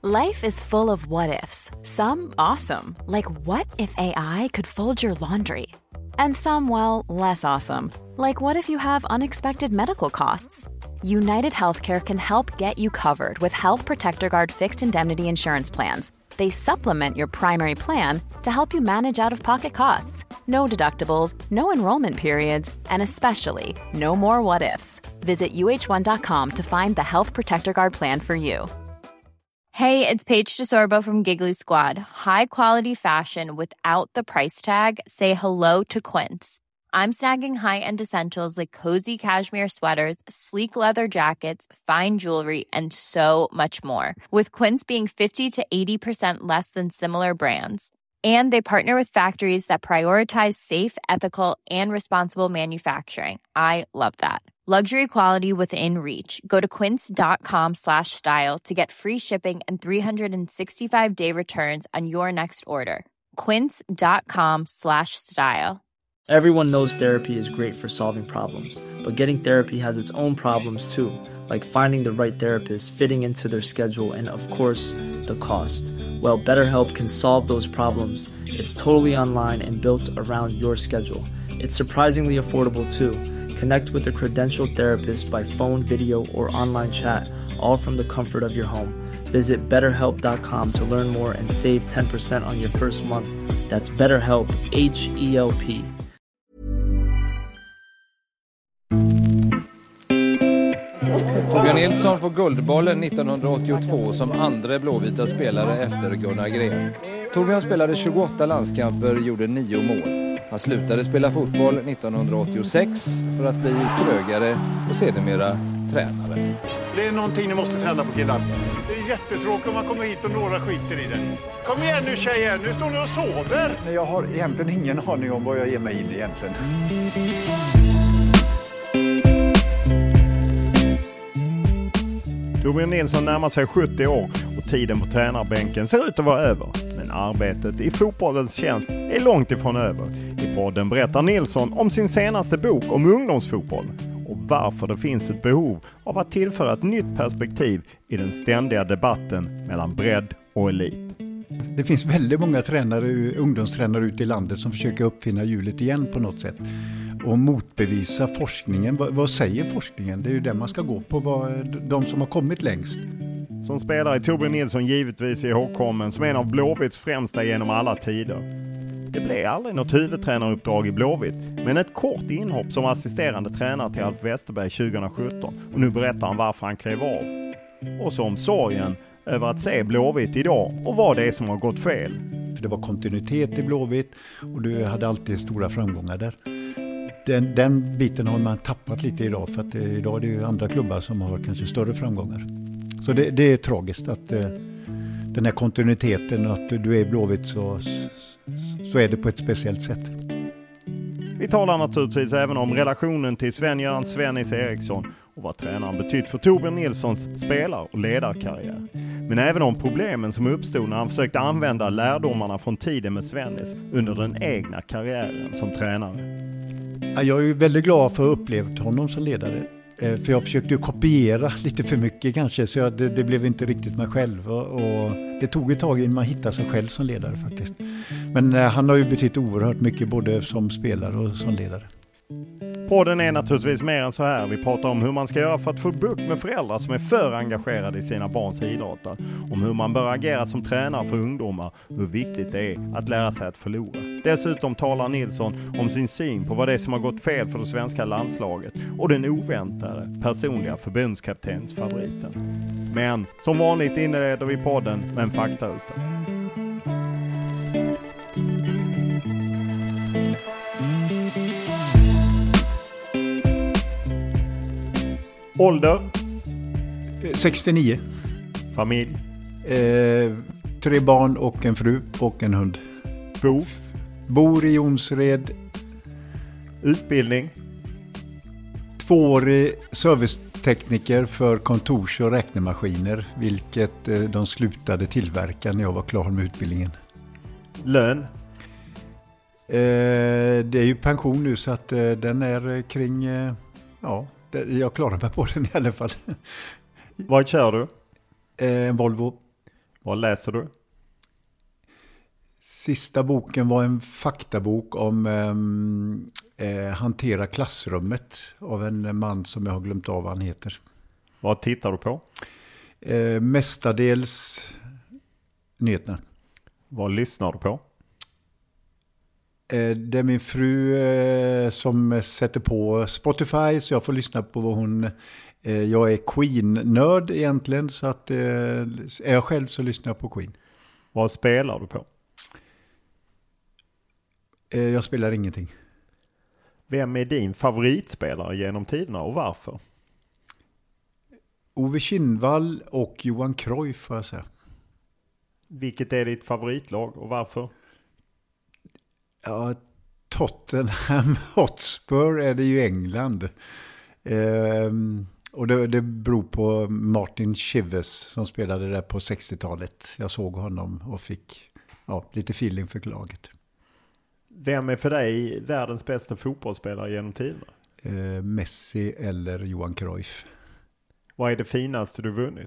Life is full of what-ifs. Some awesome, like what if AI could fold your laundry? And some, well, less awesome, like what if you have unexpected medical costs? United Healthcare can help get you covered with Health Protector Guard fixed indemnity insurance plans. They supplement your primary plan to help you manage out-of-pocket costs. No deductibles, no enrollment periods, and especially no more what-ifs. Visit uh1.com to find the Health Protector Guard plan for you. Hey, it's Paige DeSorbo from Giggly Squad. High quality fashion without the price tag. Say hello to Quince. I'm snagging high-end essentials like cozy cashmere sweaters, sleek leather jackets, fine jewelry, and so much more. With Quince being 50 to 80% less than similar brands. And they partner with factories that prioritize safe, ethical, and responsible manufacturing. I love that. Luxury quality within reach. Go to quince.com/style to get free shipping and 365-day returns on your next order. Quince.com/style. Everyone knows therapy is great for solving problems, but getting therapy has its own problems too, like finding the right therapist, fitting into their schedule, and of course, the cost. Well, BetterHelp can solve those problems. It's totally online and built around your schedule. It's surprisingly affordable too. Connect with a credentialed therapist by phone, video, or online chat, all from the comfort of your home. Visit BetterHelp.com to learn more and save 10% on your first month. That's BetterHelp, H-E-L-P. Torbjörn Nilsson får Guldbollen 1982 som andra blåvita spelare efter Gunnar Gren. Torbjörn spelade 28 landskamper och gjorde 9 mål. Han slutade spela fotboll 1986 för att bli krögare och sedermera tränare. Det är någonting ni måste träna på, killar. Det är jättetråkigt om man kommer hit och några skiter i det. Kom igen nu tjejer, nu står ni och sover. Nej, jag har egentligen ingen aning om vad jag ger mig in egentligen. Torbjörn Nilsson närmar sig 70 år och tiden på tränarbänken ser ut att vara över. Men arbetet i fotbollens tjänst är långt ifrån över. I podden berättar Nilsson om sin senaste bok om ungdomsfotboll och varför det finns ett behov av att tillföra ett nytt perspektiv i den ständiga debatten mellan bredd och elit. Det finns väldigt många ungdomstränare ute i landet som försöker uppfinna hjulet igen på något sätt. Och motbevisa forskningen. Vad säger forskningen? Det är ju det man ska gå på, de som har kommit längst. Som spelare är Torbjörn Nilsson givetvis ihågkommen som en av Blåvitts främsta genom alla tider. Det blev aldrig något huvudtränaruppdrag i Blåvitt, men ett kort inhopp som assisterande tränare till Alf Westerberg 2017. Och nu berättar han varför han klev av. Och så om sorgen över att se Blåvitt idag och vad det är som har gått fel. För det var kontinuitet i Blåvitt och du hade alltid stora framgångar där. Den biten har man tappat lite idag, för att idag är det ju andra klubbar som har kanske större framgångar. Så det är tragiskt att den här kontinuiteten, att du är i Blåvitt så är det på ett speciellt sätt. Vi talar naturligtvis även om relationen till Sven-Göran Svennis Eriksson och vad tränaren betytt för Torbjörn Nilssons spelar- och ledarkarriär. Men även om problemen som uppstod när han försökte använda lärdomarna från tiden med Svennis under den egna karriären som tränare. Jag är ju väldigt glad för att ha upplevt honom som ledare. För jag försökte ju kopiera lite för mycket kanske, så det blev inte riktigt mig själv. Och det tog ett tag innan man hittade sig själv som ledare faktiskt. Men han har ju betytt oerhört mycket både som spelare och som ledare. Podden är naturligtvis mer än så här. Vi pratar om hur man ska göra för att få bukt med föräldrar som är för engagerade i sina barns idrotter. Om hur man bör agera som tränare för ungdomar. Hur viktigt det är att lära sig att förlora. Dessutom talar Nilsson om sin syn på vad det är som har gått fel för det svenska landslaget. Och den oväntade personliga förbundskaptensfavoriten. Men som vanligt inleder vi podden med en faktaruta. Ålder? 69. Familj? 3 barn och en fru och en hund. Bor i Jonsered. Utbildning? 2-årig servicetekniker för kontors- och räknemaskiner, vilket de slutade tillverka när jag var klar med utbildningen. Lön? Det är ju pension nu, så att den är kring... jag klarar mig på den i alla fall. Vad kör du? En Volvo. Vad läser du? Sista boken var en faktabok om hantera klassrummet av en man som jag har glömt av vad han heter. Vad tittar du på? Mestadels nyheterna. Vad lyssnar du på? Det är min fru som sätter på Spotify, så jag får lyssna på vad hon... Jag är Queen-nörd egentligen, så att är jag själv så lyssnar jag på Queen. Vad spelar du på? Jag spelar ingenting. Vem är din favoritspelare genom tiderna och varför? Ove Kindvall och Johan Cruyff, får jag säga. Vilket är ditt favoritlag och varför? Ja, Tottenham Hotspur är det ju England. Och det beror på Martin Chives som spelade där på 60-talet. Jag såg honom och fick lite feeling för laget. Vem är för dig världens bästa fotbollsspelare genom tiderna? Messi eller Johan Cruyff. Vad är det finaste du vunnit?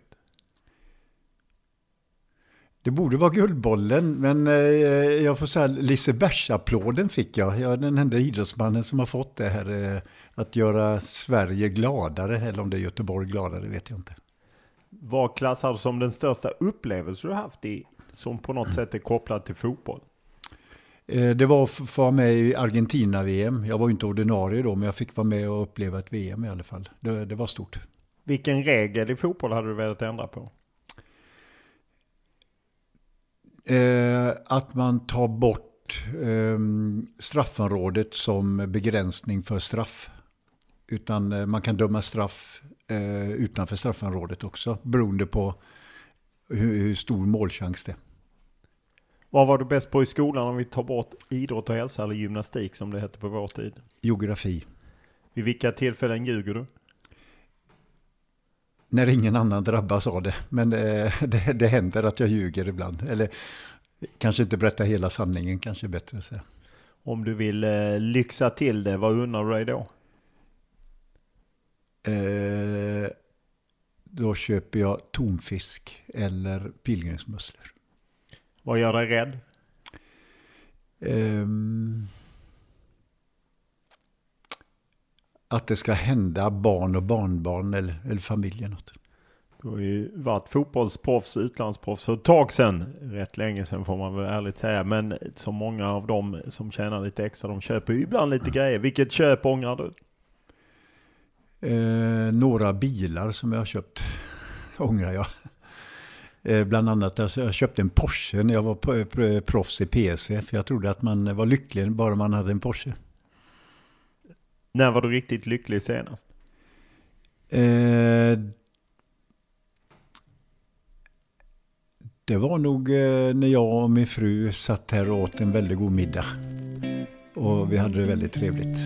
Det borde vara Guldbollen, men jag får säga Lisebergsapplåden fick jag. Jag är den enda idrottsmannen som har fått det här att göra Sverige gladare, eller om det är Göteborg gladare, vet jag inte. Vad klassar du som den största upplevelse du haft som på något sätt är kopplad till fotboll? Det var att vara med i Argentina-VM. Jag var inte ordinarie då, men jag fick vara med och uppleva ett VM i alla fall. Det var stort. Vilken regel i fotboll hade du velat ändra på? Att man tar bort straffområdet som begränsning för straff. Utan man kan döma straff utanför straffområdet också, beroende på hur stor målchans det är. Vad var du bäst på i skolan om vi tar bort idrott och hälsa eller gymnastik som det hette på vår tid? Geografi. Vid vilka tillfällen ljuger du? När ingen annan drabbas av det. Men det händer att jag ljuger ibland. Eller kanske inte berätta hela sanningen, kanske bättre att säga. Om du vill lyxa till det, vad undrar du dig då? Då köper jag tonfisk eller pilgrimsmusslor. Vad gör dig rädd? Att det ska hända barn och barnbarn eller familjen något. Du har ju varit fotbollsproffs, utlandsproffs för ett tag sedan. Rätt länge sedan får man väl ärligt säga. Men så många av dem som tjänar lite extra, de köper ju ibland lite grejer. Vilket köp ångrar du? Några bilar som jag har köpt ångrar jag. Bland annat jag köpte en Porsche när jag var proffs i PSV. För jag trodde att man var lycklig bara man hade en Porsche. När var du riktigt lycklig senast? Det var nog när jag och min fru satt här och åt en väldigt god middag. Och vi hade det väldigt trevligt.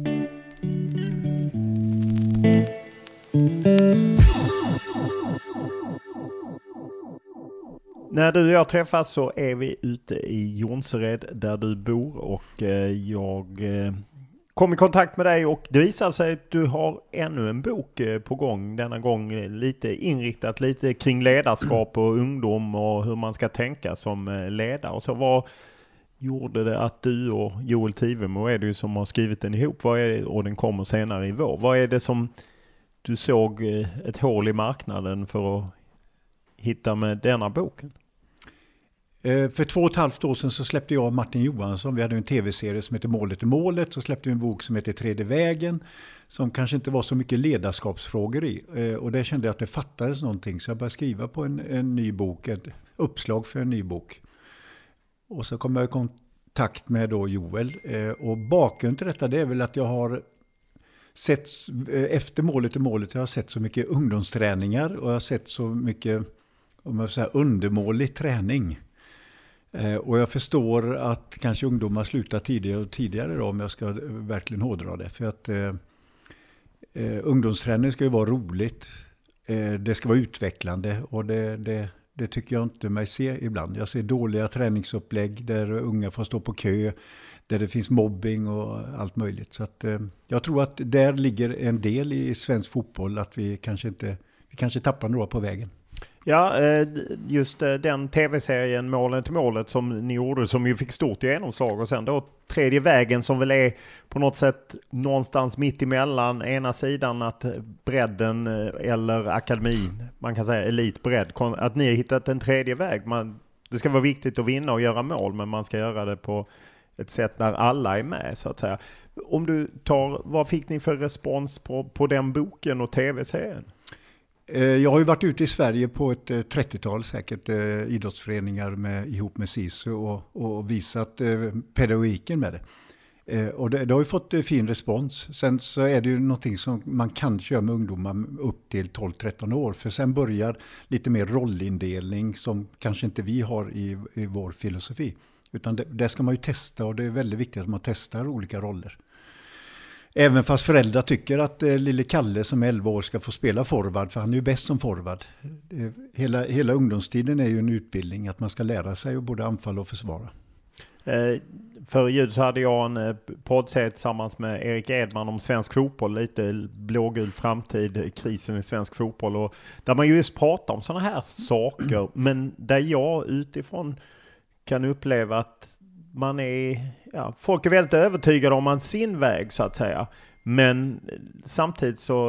När du och jag träffas så är vi ute i Jonsered där du bor och jag kom i kontakt med dig och det visar sig att du har ännu en bok på gång. Denna gång lite inriktat lite kring ledarskap och ungdom och hur man ska tänka som ledare. Och så vad gjorde det att du och Joel Tivemo är det ju som har skrivit den ihop? Vad är det, och den kommer senare i vår. Vad är det som du såg ett hål i marknaden för att hitta med denna boken? För 2,5 år sedan så släppte jag och Martin Johansson, vi hade en tv-serie som heter Målet är målet, så släppte vi en bok som heter Tredje vägen som kanske inte var så mycket ledarskapsfrågor i, och där kände jag att det fattades någonting, så jag började skriva på en ny bok, ett uppslag för en ny bok. Och så kom jag i kontakt med då Joel, och bakgrunden till detta det är väl att jag har sett, efter Målet är målet, jag har sett så mycket ungdomsträningar och jag har sett så mycket, om jag säger, undermålig träning. Och jag förstår att kanske ungdomar slutar tidigare och tidigare då, om jag ska verkligen hårdra det. För att ungdomsträning ska ju vara roligt, det ska vara utvecklande och det tycker jag inte mig se ibland. Jag ser dåliga träningsupplägg där unga får stå på kö, där det finns mobbing och allt möjligt. Så att, jag tror att där ligger en del i svensk fotboll att vi kanske tappar några på vägen. Ja, just den tv-serien Målen till målet som ni gjorde, som ju fick stort genomslag, och sen då Tredje vägen som väl är på något sätt någonstans mitt emellan ena sidan att bredden eller akademin, man kan säga elitbredd, att ni har hittat en tredje väg. Det ska vara viktigt att vinna och göra mål, men man ska göra det på ett sätt där alla är med, så att säga. Om du tar, vad fick ni för respons på den boken och tv-serien? Jag har ju varit ute i Sverige på ett 30-tal säkert idrottsföreningar ihop med SISU och visat pedagogiken med det. Och det har ju fått fin respons. Sen så är det ju någonting som man kan köra med ungdomar upp till 12-13 år. För sen börjar lite mer rollindelning som kanske inte vi har i vår filosofi. Utan det ska man ju testa, och det är väldigt viktigt att man testar olika roller. Även fast föräldrar tycker att lille Kalle som är 11 år ska få spela forward, för han är ju bäst som forward. Hela ungdomstiden är ju en utbildning att man ska lära sig att både anfalla och försvara. För ljud så hade jag en poddserie tillsammans med Erik Edman om svensk fotboll, lite blågul framtid, krisen i svensk fotboll, och där man just pratar om sådana här saker, men där jag utifrån kan uppleva att man folk är väldigt övertygade om sin väg, så att säga. Men samtidigt så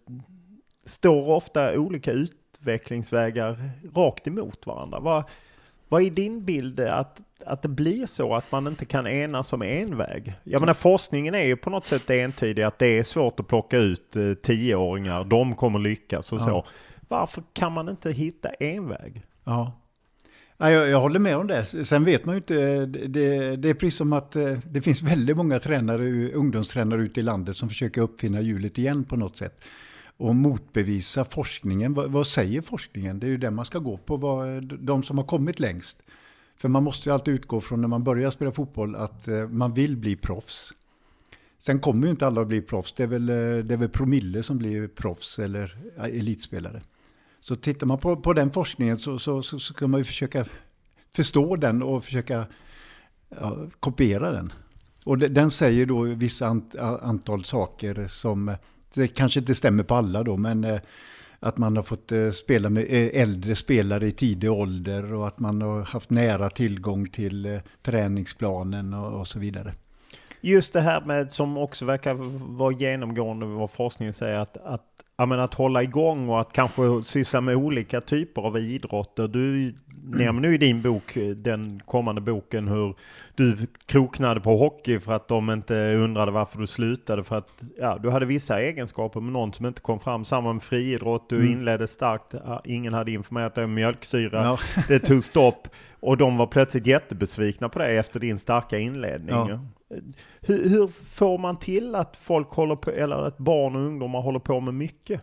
står ofta olika utvecklingsvägar rakt emot varandra. Vad är din bild att det blir så att man inte kan enas om en väg? Jag menar, forskningen är ju på något sätt entydig att det är svårt att plocka ut 10-åringar. De kommer lyckas och så. Varför kan man inte hitta en väg? Ja. Jag håller med om det. Sen vet man ju inte, det är precis som att det finns väldigt många ungdomstränare ute i landet som försöker uppfinna hjulet igen på något sätt. Och motbevisa forskningen. Vad säger forskningen? Det är ju det man ska gå på, de som har kommit längst. För man måste ju alltid utgå från när man börjar spela fotboll att man vill bli proffs. Sen kommer ju inte alla att bli proffs. Det är väl promille som blir proffs eller elitspelare. Så tittar man på den forskningen så ska man ju försöka förstå den och försöka kopiera den. Och den säger då vissa antal saker som det kanske inte stämmer på alla då, men att man har fått spela med äldre spelare i tidig ålder och att man har haft nära tillgång till träningsplanen och så vidare. Just det här med, som också verkar vara genomgående vad forskningen säger, att hålla igång och att kanske syssla med olika typer av idrotter. Du nämner nu i din bok, den kommande boken, hur du kroknade på hockey för att de inte undrade varför du slutade. För att du hade vissa egenskaper med någon som inte kom fram. Samma med friidrott, du inledde starkt. Ingen hade informerat dig om mjölksyra. Ja. Det tog stopp och de var plötsligt jättebesvikna på dig efter din starka inledning. Ja. Hur får man till att folk håller på, eller att barn och ungdomar håller på med mycket?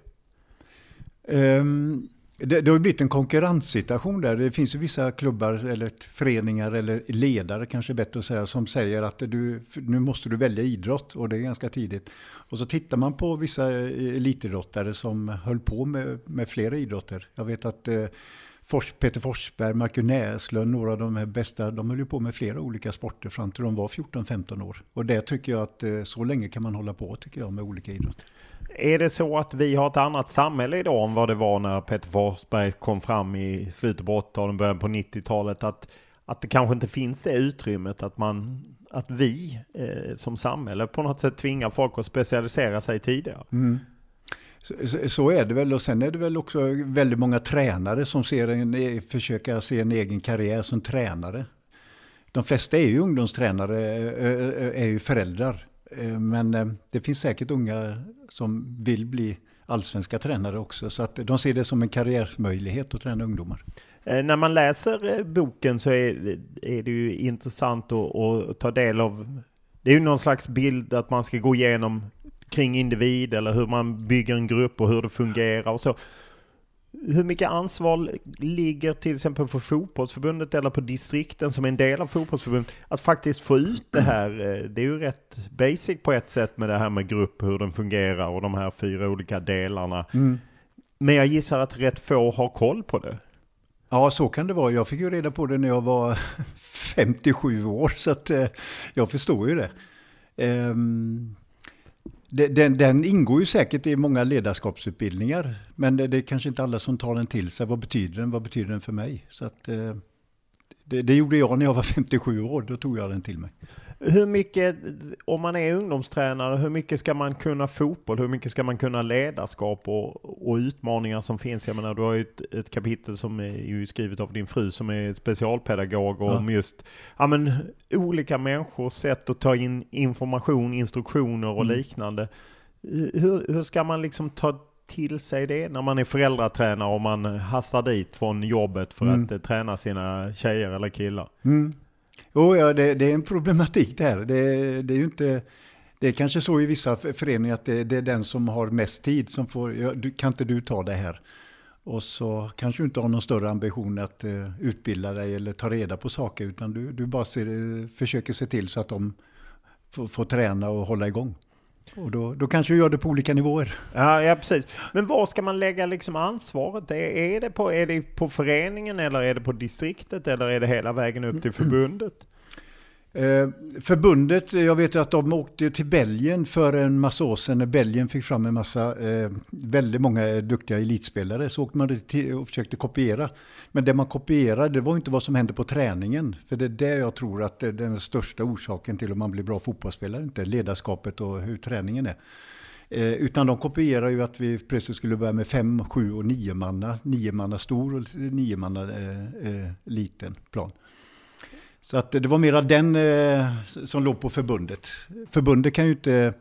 Det har blivit en konkurrenssituation där. Det finns ju vissa klubbar eller föreningar eller ledare, kanske bättre att säga, som säger att nu måste du välja idrott, och det är ganska tidigt. Och så tittar man på vissa elitidrottare som höll på med flera idrotter. Jag vet att Peter Forsberg, Marcus Näslund, några av de här bästa, de höll ju på med flera olika sporter fram till de var 14-15 år. Och det tycker jag att så länge kan man hålla på, tycker jag, med olika idrotter. Är det så att vi har ett annat samhälle idag än vad det var när Peter Forsberg kom fram i slutet på 80-talet, början på 90-talet, att det kanske inte finns det utrymmet att vi som samhälle på något sätt tvingar folk att specialisera sig tidigare? Mm. Så är det väl, och sen är det väl också väldigt många tränare som försöker se en egen karriär som tränare. De flesta är ju ungdomstränare, är ju föräldrar, men det finns säkert unga som vill bli allsvenska tränare också, så att de ser det som en karriärmöjlighet att träna ungdomar. När man läser boken så är det ju intressant att ta del av, det är ju någon slags bild att man ska gå igenom kring individ eller hur man bygger en grupp och hur det fungerar och så. Hur mycket ansvar ligger till exempel för fotbollsförbundet eller på distrikten som är en del av fotbollsförbundet att faktiskt få ut det här? Det är ju rätt basic på ett sätt med det här med grupp, hur den fungerar och de här 4 olika delarna. Mm. Men jag gissar att rätt få har koll på det. Ja, så kan det vara. Jag fick ju reda på det när jag var 57 år, så att jag förstår ju det. Den ingår ju säkert i många ledarskapsutbildningar, men det är kanske inte alla som tar den till sig. Vad betyder den för mig? Så att, det gjorde jag när jag var 57 år, då tog jag den till mig. Hur mycket, om man är ungdomstränare, hur mycket ska man kunna fotboll? Hur mycket ska man kunna ledarskap och utmaningar som finns? Jag menar, du har ju ett kapitel som är ju skrivet av din fru som är specialpedagog om just olika människors sätt att ta in information, instruktioner och liknande. Hur ska man liksom ta till sig det när man är föräldratränare och man hastar dit från jobbet för att träna sina tjejer eller killar? Det är en problematik det här. Det är ju inte, det är kanske så i vissa föreningar att det är den som har mest tid som får, kan inte du ta det här? Och så kanske du inte har någon större ambition att utbilda dig eller ta reda på saker, utan du bara försöker se till så att de får träna och hålla igång. Och då kanske du gör det på olika nivåer. Ja, precis. Men var ska man lägga liksom ansvaret? Är det på föreningen eller är det på distriktet eller är det hela vägen upp till förbundet? Förbundet, jag vet ju att de åkte till Belgien för en massa år sedan när Belgien fick fram en massa, väldigt många duktiga elitspelare, så åkte man till och försökte kopiera. Men det man kopierade, det var inte vad som hände på träningen, för det är det jag tror att det är den största orsaken till om man blir bra fotbollsspelare, inte ledarskapet och hur träningen är. Utan de kopierar ju att vi plötsligt skulle börja med 5, 7 och 9 manna stor och 9 manna liten plan. Så att det var mera den som låg på förbundet. Förbundet kan ju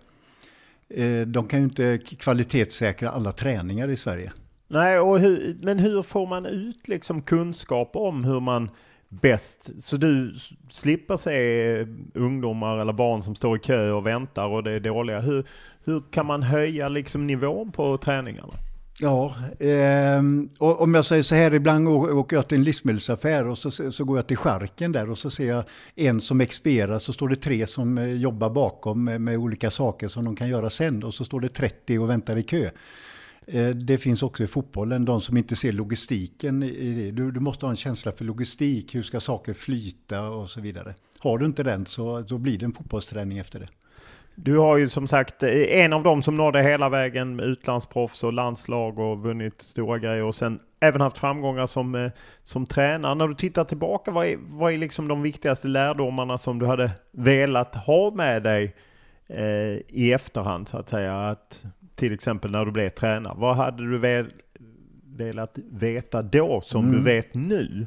inte kvalitetssäkra alla träningar i Sverige. Nej, men hur får man ut liksom kunskap om hur man bäst, så du slipper se ungdomar eller barn som står i kö och väntar och det är dåliga. Hur kan man höja liksom nivån på träningarna? Ja, och om jag säger så här, ibland åker jag till en livsmedelsaffär och så går jag till Charken där och så ser jag en som experar, så står det 3 som jobbar bakom med olika saker som de kan göra sen, och så står det 30 och väntar i kö. Det finns också i fotbollen, de som inte ser logistiken i det. Du måste ha en känsla för logistik, hur ska saker flyta och så vidare. Har du inte den så blir det en fotbollsträning efter det. Du har ju som sagt en av dem som nådde hela vägen med utlandsproffs och landslag och vunnit stora grejer och sen även haft framgångar som tränare. När du tittar tillbaka, vad är liksom de viktigaste lärdomarna som du hade velat ha med dig i efterhand så att säga, att till exempel när du blev tränare? Vad hade du velat veta då som du vet nu?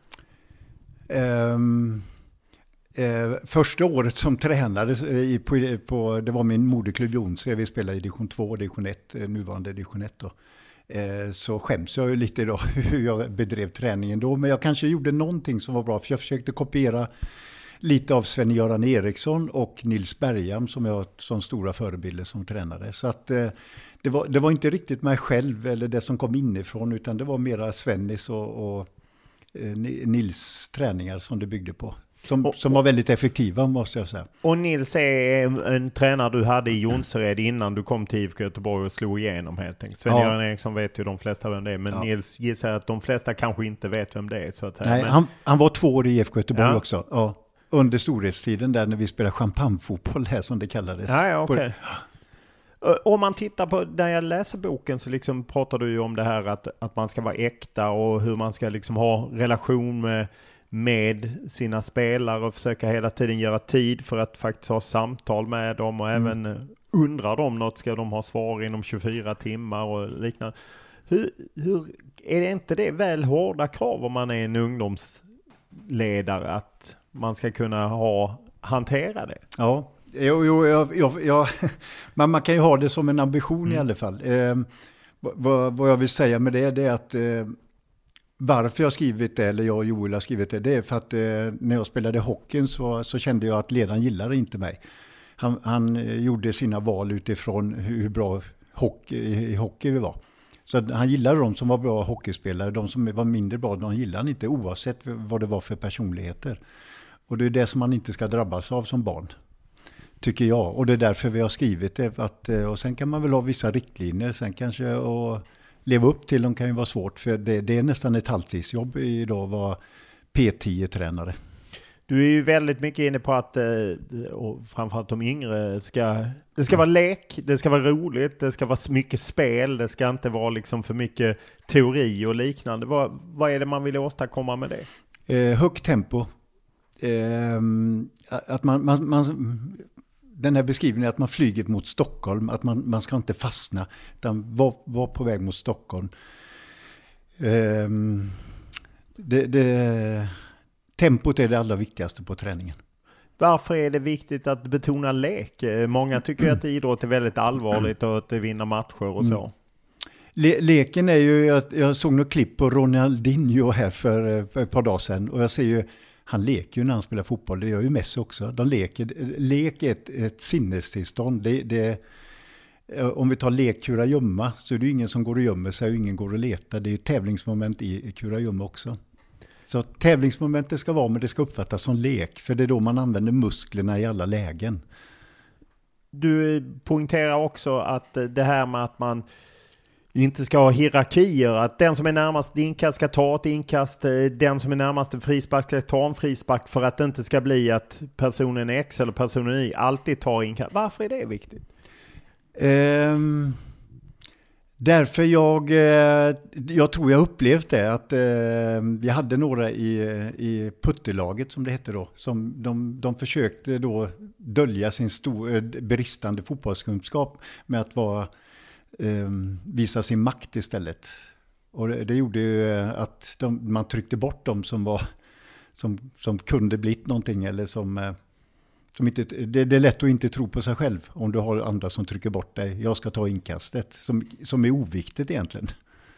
Första året som tränare det var min moderklubb Jonsered, vi spelade i division 2 och division 1, nuvarande division 1 då. Så skäms jag ju lite idag hur jag bedrev träningen då, men jag kanske gjorde någonting som var bra, för jag försökte kopiera lite av Sven-Göran Eriksson och Nils Bergham som jag har som stora förebilder som tränare. Så att det var inte riktigt mig själv eller det som kom inifrån, utan det var mera Svennis och Nils träningar som det byggde på. Som var väldigt effektiva, måste jag säga. Och Nils är en tränare du hade i Jonsered innan du kom till IFK Göteborg och slog igenom helt enkelt. Sven-Göran Eriksson vet ju de flesta vem det är, men Nils gissar att de flesta kanske inte vet vem det är. Så att säga. Nej, han var 2 år i IFK Göteborg också. Ja. Under storhetstiden där när vi spelade champagnefotboll här som det kallades. Ja, okej. Om man tittar på, när jag läser boken så liksom pratar du ju om det här att man ska vara äkta och hur man ska liksom ha relation med sina spelare och försöka hela tiden göra tid för att faktiskt ha samtal med dem och även undrar de något, ska de ha svar inom 24 timmar och liknande. Hur är det inte det väl hårda krav om man är en ungdomsledare att man ska kunna hantera det? Ja, men man kan ju ha det som en ambition i alla fall. Vad jag vill säga med det är att varför jag har skrivit det, eller jag och Joel har skrivit det är för att när jag spelade hockeyn så kände jag att ledaren gillade inte mig. Han gjorde sina val utifrån hur bra i hockey vi var. Så han gillade de som var bra hockeyspelare, de som var mindre bra, de gillade han inte oavsett vad det var för personligheter. Och det är det som man inte ska drabbas av som barn, tycker jag. Och det är därför vi har skrivit det. Och sen kan man väl ha vissa riktlinjer, sen kanske att leva upp till dem kan ju vara svårt, för det är nästan ett halvtidsjobb idag att vara P10-tränare. Du är ju väldigt mycket inne på att och framförallt de yngre det ska vara lek, det ska vara roligt, det ska vara mycket spel, det ska inte vara liksom för mycket teori och liknande. Vad är det man vill åstadkomma med det? Högt tempo. Att man den här beskrivningen att man flyger mot Stockholm, att man ska inte fastna utan vara på väg mot Stockholm. Tempot är det allra viktigaste på träningen. Varför är det viktigt att betona lek? Många tycker att idrott är väldigt allvarligt och att det vinner matcher och så. Leken är ju, jag såg något klipp på Ronaldinho här för ett par dagar sedan och jag ser ju, han leker ju när han spelar fotboll, det gör ju Messi också. Lek är ett sinnestillstånd. Om vi tar lek kurragömma så är det ju ingen som går och gömmer sig och ingen går och letar. Det är ju tävlingsmoment i kurragömma också. Så tävlingsmomentet ska vara, men det ska uppfattas som lek. För det är då man använder musklerna i alla lägen. Du poängterar också att det här med att man inte ska ha hierarkier. Att den som är närmast inkast ska ta ett inkast. Den som är närmast en frispark ska ta en frispark. För att det inte ska bli att personen X eller personen Y alltid tar inkast. Varför är det viktigt? Därför jag tror jag upplevt det att vi hade några i puttelaget som det hette då, som de försökte då dölja sin bristande fotbollskunskap med att visa sin makt istället. Och det gjorde ju att man tryckte bort dem som kunde blivit någonting eller som inte, det är lätt att inte tro på sig själv om du har andra som trycker bort dig. Jag ska ta inkastet som är oviktigt egentligen.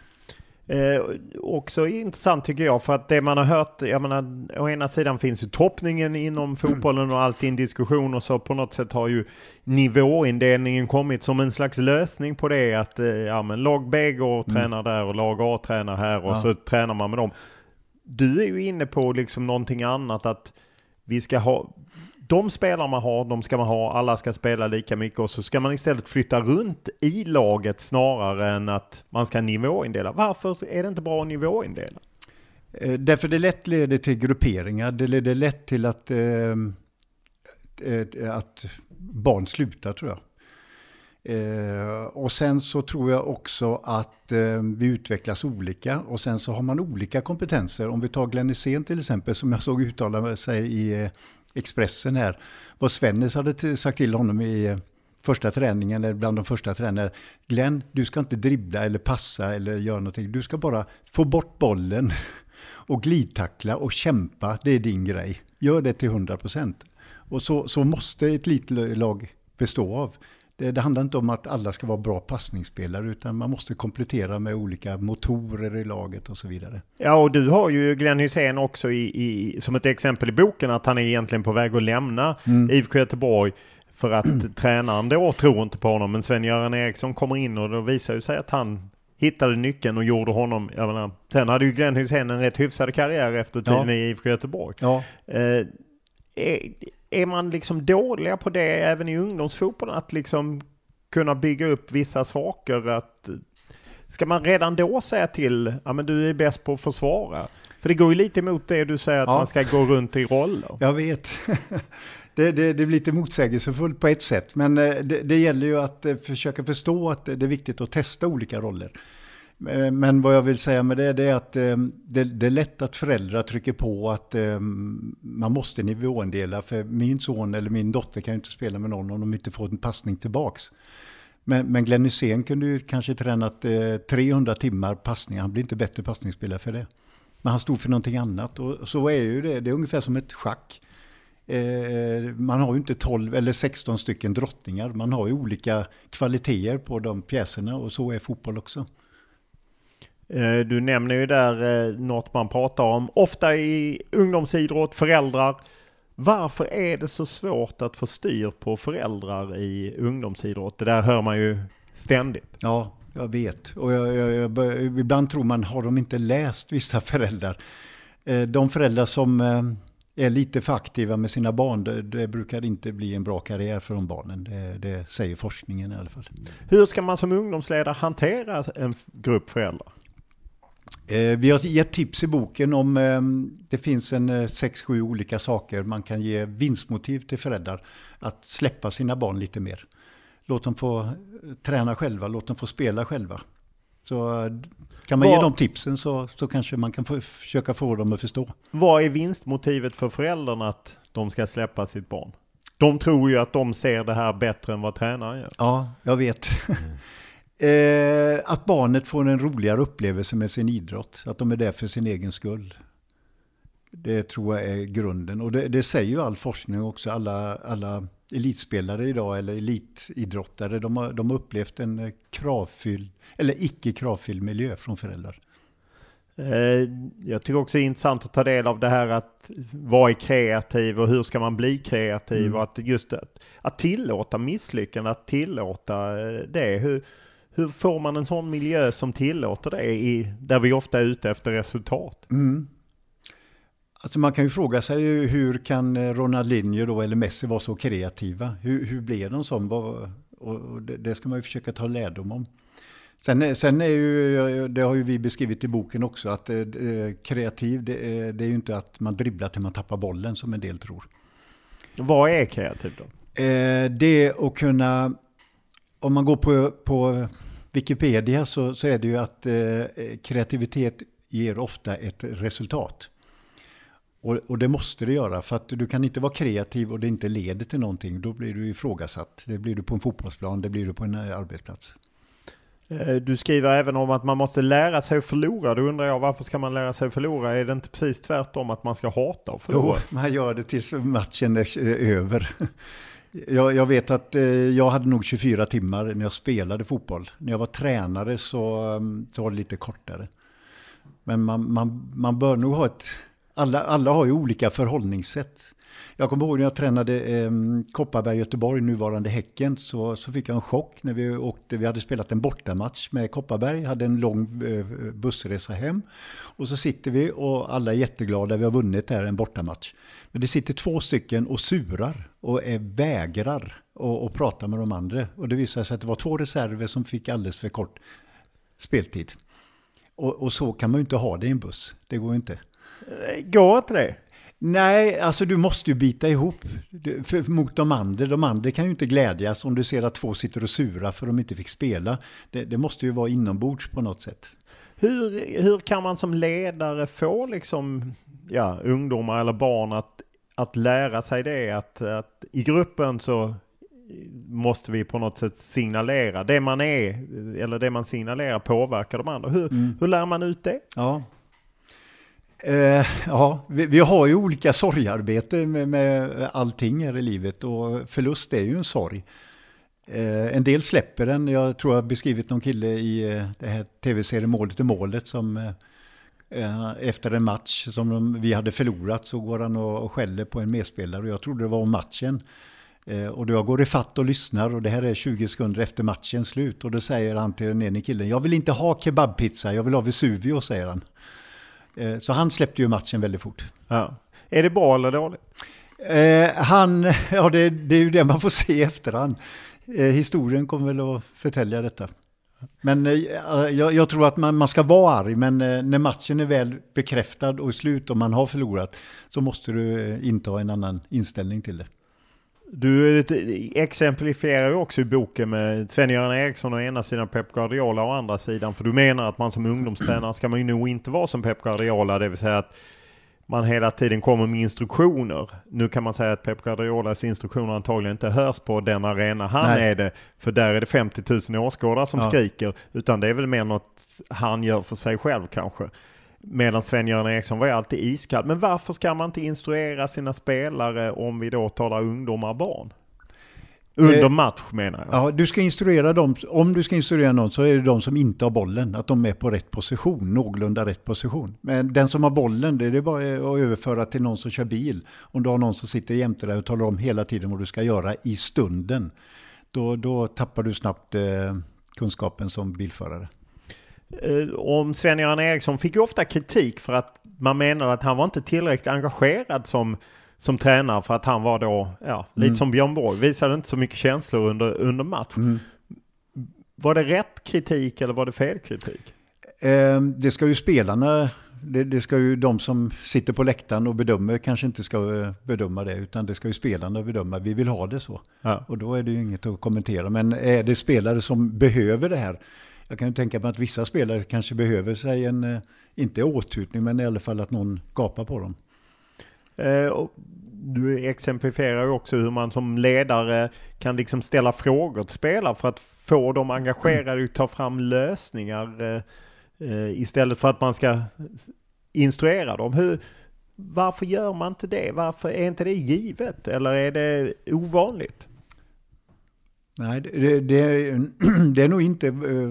Också intressant tycker jag, för att det man har hört, jag menar, å ena sidan finns ju toppningen inom fotbollen och alltid en diskussion, och så på något sätt har ju nivåindelningen kommit som en slags lösning på det, att men lag B går och tränar där och lag A tränar här och så tränar man med dem. Du är ju inne på liksom någonting annat, att vi ska ha de spelare man har, de ska man ha, alla ska spela lika mycket, och så ska man istället flytta runt i laget snarare än att man ska nivåindela. Varför är det inte bra att nivåindela? Därför det lätt leder till grupperingar. Det leder lätt till att barn slutar, tror jag. Och sen så tror jag också att vi utvecklas olika, och sen så har man olika kompetenser. Om vi tar Glenn Hysén till exempel, som jag såg uttala sig i Expressen här, vad Svennis hade sagt till honom i första träningen, eller bland de första träningarna: Glenn, du ska inte dribbla eller passa eller göra någonting, du ska bara få bort bollen och glidtackla och kämpa, det är din grej, gör det till 100%. Och så måste ett litet lag bestå av. Det handlar inte om att alla ska vara bra passningsspelare, utan man måste komplettera med olika motorer i laget och så vidare. Ja, och du har ju Glenn Hysén också som ett exempel i boken, att han är egentligen på väg att lämna IFK Göteborg för att tränaren då tror inte på honom. Men Sven-Göran Eriksson kommer in och då visar ju sig att han hittade nyckeln och gjorde honom, jag menar, sen hade ju Glenn Hysén en rätt hyfsad karriär efter tiden i IFK Göteborg. Ja. Är man liksom dåliga på det även i ungdomsfotbollen, att liksom kunna bygga upp vissa saker? Att, ska man redan då säga till, men du är bäst på att försvara? För det går ju lite emot det du säger, att man ska gå runt i roller. Jag vet. Det blir lite motsägelsefullt på ett sätt. Men det gäller ju att försöka förstå att det är viktigt att testa olika roller. Men vad jag vill säga med det är att det är lätt att föräldrar trycker på att man måste nivåindela, för min son eller min dotter kan ju inte spela med någon om de inte får en passning tillbaks. Men Glenn Hysén kunde ju kanske tränat 300 timmar passning, han blir inte bättre passningsspelare för det. Men han stod för någonting annat, och så är ju det är ungefär som ett schack. Man har ju inte 12 eller 16 stycken drottningar, man har ju olika kvaliteter på de pjäserna, och så är fotboll också. Du nämner ju där något man pratar om ofta i ungdomsidrott, föräldrar. Varför är det så svårt att få styr på föräldrar i ungdomsidrott? Det där hör man ju ständigt. Ja, jag vet. Och ibland tror man, har de inte läst vissa föräldrar? De föräldrar som är lite för aktiva med sina barn, det brukar inte bli en bra karriär för de barnen. Det säger forskningen i alla fall. Hur ska man som ungdomsledare hantera en grupp föräldrar? Vi har gett tips i boken om det finns 6-7 olika saker man kan ge vinstmotiv till föräldrar att släppa sina barn lite mer. Låt dem få träna själva, låt dem få spela själva. Så kan man ge dem tipsen så kanske man kan försöka få dem att förstå. Vad är vinstmotivet för föräldrarna att de ska släppa sitt barn? De tror ju att de ser det här bättre än vad tränaren gör. Ja, jag vet. Att barnet får en roligare upplevelse med sin idrott. Att de är där för sin egen skull. Det tror jag är grunden. Och det säger ju all forskning också. Alla elitspelare idag eller elitidrottare. De har upplevt en kravfylld eller icke kravfylld miljö från föräldrar. Jag tycker också det är intressant att ta del av det här att vara kreativ och hur ska man bli kreativ och att just att tillåta misslyckande, att tillåta det. Hur får man en sån miljö som tillåter det där vi ofta är ute efter resultat? Alltså man kan ju fråga sig hur kan Ronaldinho då eller Messi vara så kreativa? Hur blev de som? Och det ska man ju försöka ta lärdom om. Sen är ju, det har ju vi beskrivit i boken också, att kreativ det är ju inte att man dribblar till man tappar bollen som en del tror. Vad är kreativ då? Det är att kunna, om man går på Wikipedia så är det ju att kreativitet ger ofta ett resultat. Och det måste det göra, för att du kan inte vara kreativ och det inte leder till någonting. Då blir du ifrågasatt. Det blir du på en fotbollsplan, det blir du på en arbetsplats. Du skriver även om att man måste lära sig att förlora. Då undrar jag, varför ska man lära sig att förlora? Är det inte precis tvärtom att man ska hata och förlora? Jo, man gör det tills matchen är över. Jag vet att jag hade nog 24 timmar när jag spelade fotboll. När jag var tränare så var det lite kortare. Men man bör nog ha alla har ju olika förhållningssätt. Jag kommer ihåg när jag tränade Kopparberg Göteborg, nuvarande Häcken, så fick jag en chock när vi hade spelat en bortamatch med Kopparberg, hade en lång bussresa hem och så sitter vi och alla är jätteglada, vi har vunnit här en bortamatch. Men det sitter 2 stycken och surar och vägrar och prata med de andra. Och det visade sig att det var 2 reserver som fick alldeles för kort speltid. Och så kan man ju inte ha det i en buss, det går ju inte. Går inte det? Nej, alltså du måste ju bita ihop mot de andra. De andra kan ju inte glädjas om du ser att 2 sitter och sura för de inte fick spela. Det måste ju vara inombords på något sätt. Hur kan man som ledare få liksom, ungdomar eller barn att lära sig det? Att i gruppen så måste vi på något sätt signalera. Det man är eller det man signalerar påverkar de andra. Hur lär man ut det? Ja. Vi har ju olika sorgarbete med allting här i livet och förlust är ju en sorg. En del släpper den. Jag tror jag har beskrivit någon kille i det här tv-serien Målet är målet som efter en match som vi hade förlorat så går han och skäller på en medspelare och jag trodde det var om matchen. Och då jag går i fatt och lyssnar och det här är 20 sekunder efter matchens slut och då säger han till den ena killen, jag vill inte ha kebabpizza, jag vill ha Vesuvio, säger han. Så han släppte ju matchen väldigt fort. Ja. Är det bra eller dåligt? Det är ju det man får se efterhand. Historien kommer väl att förtälja detta. Men jag tror att man ska vara arg, men när matchen är väl bekräftad och slut och man har förlorat så måste du inte ha en annan inställning till det. Du exemplifierar ju också i boken med Sven-Göran Eriksson å ena sidan, Pep Guardiola å andra sidan. För du menar att man som ungdomstränare ska man ju nog inte vara som Pep Guardiola. Det vill säga att man hela tiden kommer med instruktioner. Nu kan man säga att Pep Guardiolas instruktioner antagligen inte hörs på den arena han är det. För där är det 50 000 åskådare som skriker. Utan det är väl mer något han gör för sig själv kanske. Medan Sven-Göran Eriksson var ju alltid iskall. Men varför ska man inte instruera sina spelare om vi då talar ungdomar och barn? Under match menar jag. Ja, du ska instruera dem. Om du ska instruera någon så är det de som inte har bollen. Att de är på rätt position, någorlunda rätt position. Men den som har bollen, det är bara att överföra till någon som kör bil. Om du har någon som sitter jämte dig och talar om hela tiden vad du ska göra i stunden. Då tappar du snabbt kunskapen som bilförare. Om Sven-Göran Eriksson fick ju ofta kritik för att man menade att han var inte tillräckligt engagerad som tränare för att han var då lite som Björn Borg, visade inte så mycket känslor under match. Var det rätt kritik eller var det fel kritik? Det ska ju spelarna, det ska ju de som sitter på läktaren och bedömer kanske inte ska bedöma det, utan det ska ju spelarna bedöma. Vi vill ha det så. Ja. Och då är det ju inget att kommentera. Men är det spelare som behöver det här? Jag kan ju tänka mig att vissa spelare kanske behöver sig en, inte åthutning, men i alla fall att någon gapar på dem. Du exemplifierar ju också hur man som ledare kan liksom ställa frågor till spelare för att få dem engagerade och ta fram lösningar istället för att man ska instruera dem. Varför gör man inte det? Varför är inte det givet? Eller är det ovanligt? Nej, det är nog inte...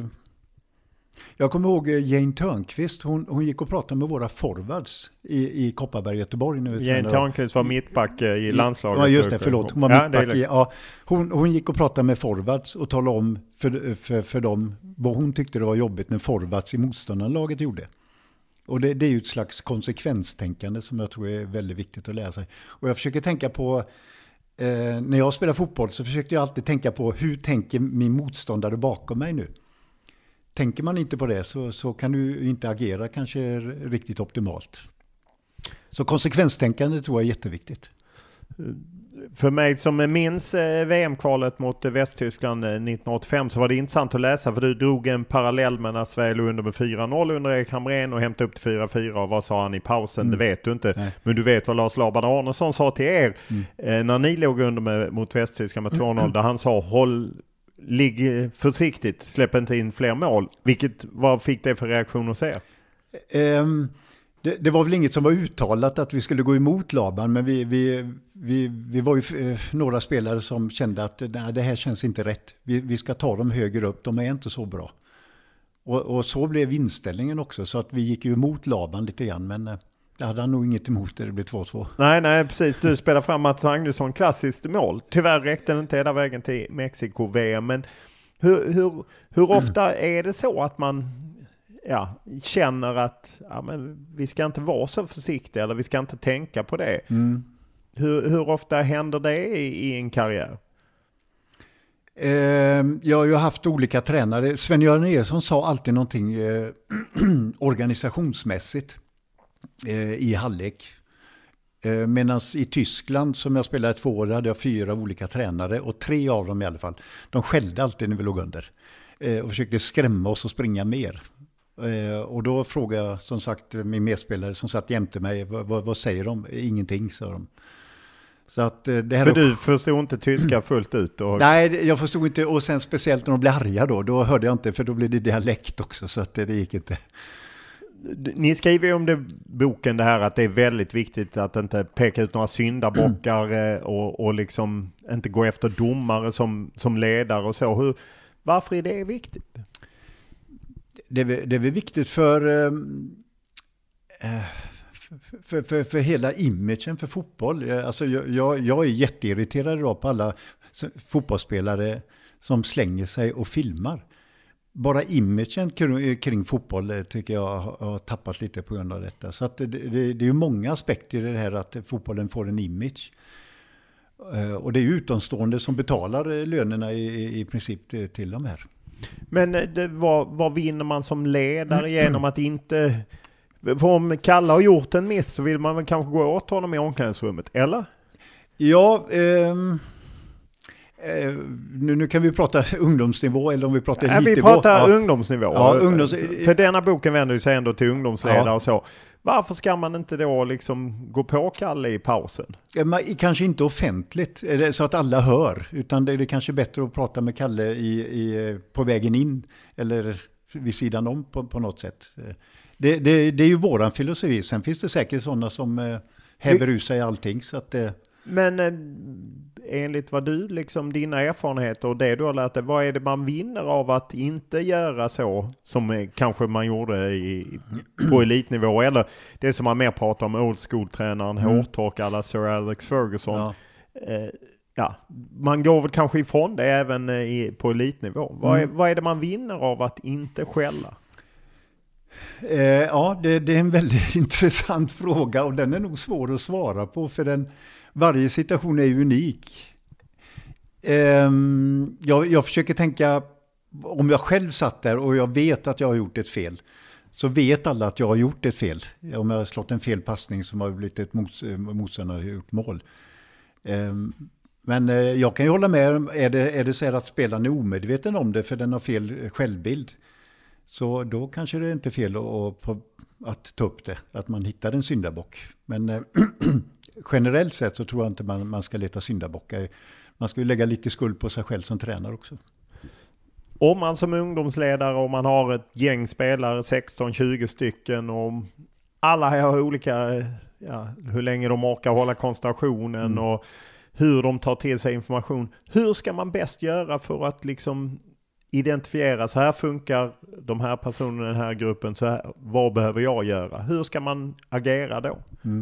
Jag kommer ihåg Jane Törnqvist, hon gick och pratade med våra forwards i Kopparberg, Göteborg. Jane Törnqvist var mittback i landslaget. Ja, just det, förlåt. Hon var mittback hon gick och pratade med forwards och talade om för dem vad hon tyckte det var jobbigt när forwards i motståndarlaget gjorde. Och det är ju ett slags konsekvenstänkande som jag tror är väldigt viktigt att lära sig. Och jag försöker tänka på, när jag spelar fotboll så försökte jag alltid tänka på hur tänker min motståndare bakom mig nu? Tänker man inte på det så kan du inte agera kanske riktigt optimalt. Så konsekvenstänkande tror jag är jätteviktigt. För mig som minns VM-kvalet mot Västtyskland 1985 så var det intressant att läsa, för du drog en parallell med när Sverige låg under med 4-0 under Erik Hamrén och hämtade upp till 4-4, och vad sa han i pausen? Det vet du inte. Nej. Men du vet vad Lars Laban Arnesson sa till er när ni låg under mot Västtyskland med 2-0, där han sa ligg försiktigt, släpp inte in fler mål. Vad fick det för reaktion att säga? Det var väl inget som var uttalat att vi skulle gå emot Laban, men vi var ju några spelare som kände att det här känns inte rätt. Vi ska ta dem högre upp, de är inte så bra. Och så blev inställningen också, så att vi gick ju emot Laban lite grann, men det hade han nog inget emot det blev 2-2. Nej, precis. Du spelar fram Mats Magnusson, klassiskt mål. Tyvärr räckte det inte hela vägen till Mexiko-VM, men hur ofta är det så att man känner att men vi ska inte vara så försiktiga, eller vi ska inte tänka på det? Hur ofta händer det i en karriär? Jag har ju haft olika tränare. Sven-Göran Eriksson sa alltid någonting organisationsmässigt i halvlek. Medan i Tyskland, som jag spelade 2 år, hade jag 4 olika tränare, och 3 av dem i alla fall, de skällde alltid när vi låg under och försökte skrämma oss och springa mer. Och då frågade jag som sagt min medspelare som satt jämte mig, vad säger de? Ingenting, sa de. Så att det här för du förstod inte tyska fullt ut? Nej, jag förstod inte, och sen speciellt när de blev arga då hörde jag inte, för då blev det dialekt också, så att det gick inte. Ni skriver ju om det boken, det här att det är väldigt viktigt att inte peka ut några syndabockar och liksom inte gå efter domare som ledare och så. Varför är det viktigt? Det är viktigt för hela imagen för fotboll. Alltså jag är jätteirriterad idag på alla fotbollsspelare som slänger sig och filmar. Bara imagen kring fotboll tycker jag har tappat lite på grund av detta. Så att det är ju många aspekter i det här att fotbollen får en image. Och det är utomstående som betalar lönerna i princip till de här. Men vad vinner man som ledare genom att inte... För om Kalle har gjort en miss så vill man väl kanske gå åt honom i omklädningsrummet, eller? Ja, nu kan vi prata ungdomsnivå, eller om vi pratar elitnivå. Vi pratar ungdomsnivå. Ja, för denna boken vänder sig ändå till ungdomsledare och så. Varför ska man inte då liksom gå på Kalle i pausen? Kanske inte offentligt så att alla hör, utan det är kanske bättre att prata med Kalle på vägen in eller vid sidan om på något sätt. Det är ju våran filosofi. Sen finns det säkert sådana som häver ur sig allting. Så att, men enligt vad du, liksom dina erfarenheter och det du har lärt dig, vad är det man vinner av att inte göra så som kanske man gjorde på elitnivå? Eller det som man mer pratar om, old school-tränaren, hårtork alla Sir Alex Ferguson. Ja. Man går väl kanske ifrån det även på elitnivå. Vad är det man vinner av att inte skälla? Ja, det är en väldigt intressant fråga, och den är nog svår att svara på, för varje situation är unik. Jag försöker tänka, om jag själv satt där och jag vet att jag har gjort ett fel, så vet alla att jag har gjort ett fel. Om jag har slått en fel passning som har blivit ett motståndare har gjort mål. Men jag kan ju hålla med, är det så här att spelaren är omedveten om det för den har fel självbild, så då kanske det är inte fel att ta upp det, att man hittar en syndabock. Men generellt sett så tror jag inte man ska leta syndabockar. Man ska ju lägga lite skuld på sig själv som tränare också. Om man som ungdomsledare och man har ett gäng spelare, 16-20 stycken, och alla har olika, hur länge de orkar hålla koncentrationen och hur de tar till sig information. Hur ska man bäst göra för att liksom identifiera, så här funkar de här personerna i den här gruppen, så här, vad behöver jag göra? Hur ska man agera då?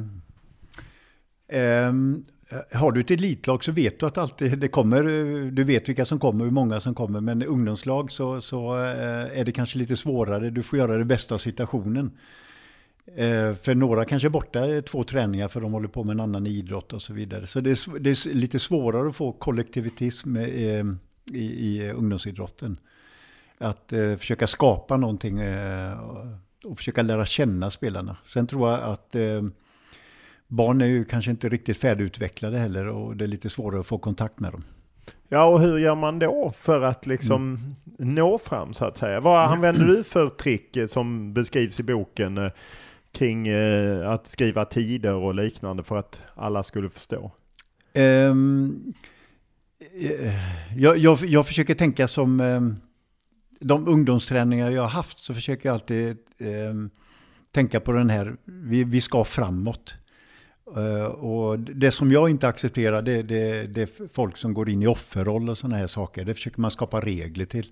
Har du ett elitlag så vet du att alltid det kommer, du vet vilka som kommer, hur många som kommer, men i ungdomslag så är det kanske lite svårare. Du får göra det bästa av situationen. För några kanske är borta 2 träningar för de håller på med en annan idrott och så vidare. Så det är lite svårare att få kollektivitism i ungdomsidrotten. Att försöka skapa någonting och försöka lära känna spelarna. Sen tror jag att barn är ju kanske inte riktigt färdigutvecklade heller, och det är lite svårare att få kontakt med dem. Ja, och hur gör man då för att liksom nå fram, så att säga? Vad använder du för trick som beskrivs i boken kring att skriva tider och liknande för att alla skulle förstå? Jag försöker tänka som de ungdomsträningar jag har haft, så försöker jag alltid tänka på den här, vi ska framåt. Och det som jag inte accepterar, det är folk som går in i offerroll och såna här saker. Det försöker man skapa regler till.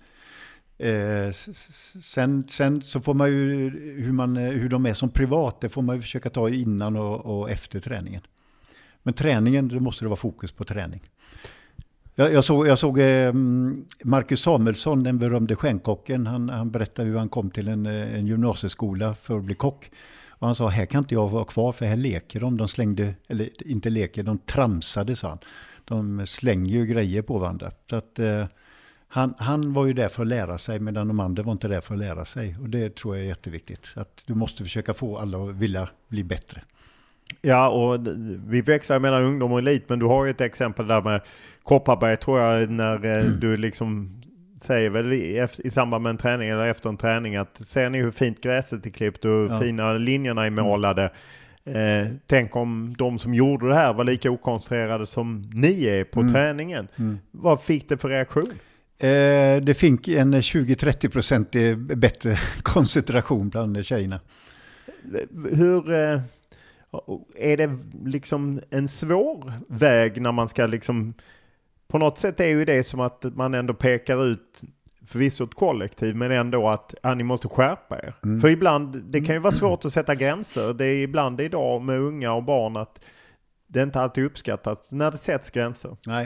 Sen så får man ju hur de är som privat, det får man ju försöka ta innan och efter träningen. Men träningen, det måste det vara fokus på träning. Jag såg Marcus Samuelsson, den berömde stjärnkocken, han berättade hur han kom till en gymnasieskola för att bli kock. Och han sa, här kan inte jag vara kvar för här leker de slängde, eller inte leker, de tramsade, sa han. De slänger ju grejer på varandra. Så att han var ju där för att lära sig, medan de andra var inte där för att lära sig. Och det tror jag är jätteviktigt. Att du måste försöka få alla att vilja bli bättre. Ja, och vi växlar mellan ungdom och elit, men du har ju ett exempel där med Kopparberg, tror jag, när du liksom säger väl i samband med en träning eller efter en träning att ser ni hur fint gräset är klippt och fina linjerna är målade. Tänk om de som gjorde det här var lika okoncentrerade som ni är på träningen. Vad fick det för reaktion? Det fick en 20-30% bättre koncentration bland tjejerna. Hur är det liksom en svår väg när man ska liksom, på något sätt är ju det som att man ändå pekar ut förvisso ett kollektiv, men ändå att ni måste skärpa er. För ibland, det kan ju vara svårt att sätta gränser. Det är ibland idag med unga och barn att det inte alltid uppskattas när det sätts gränser. Nej.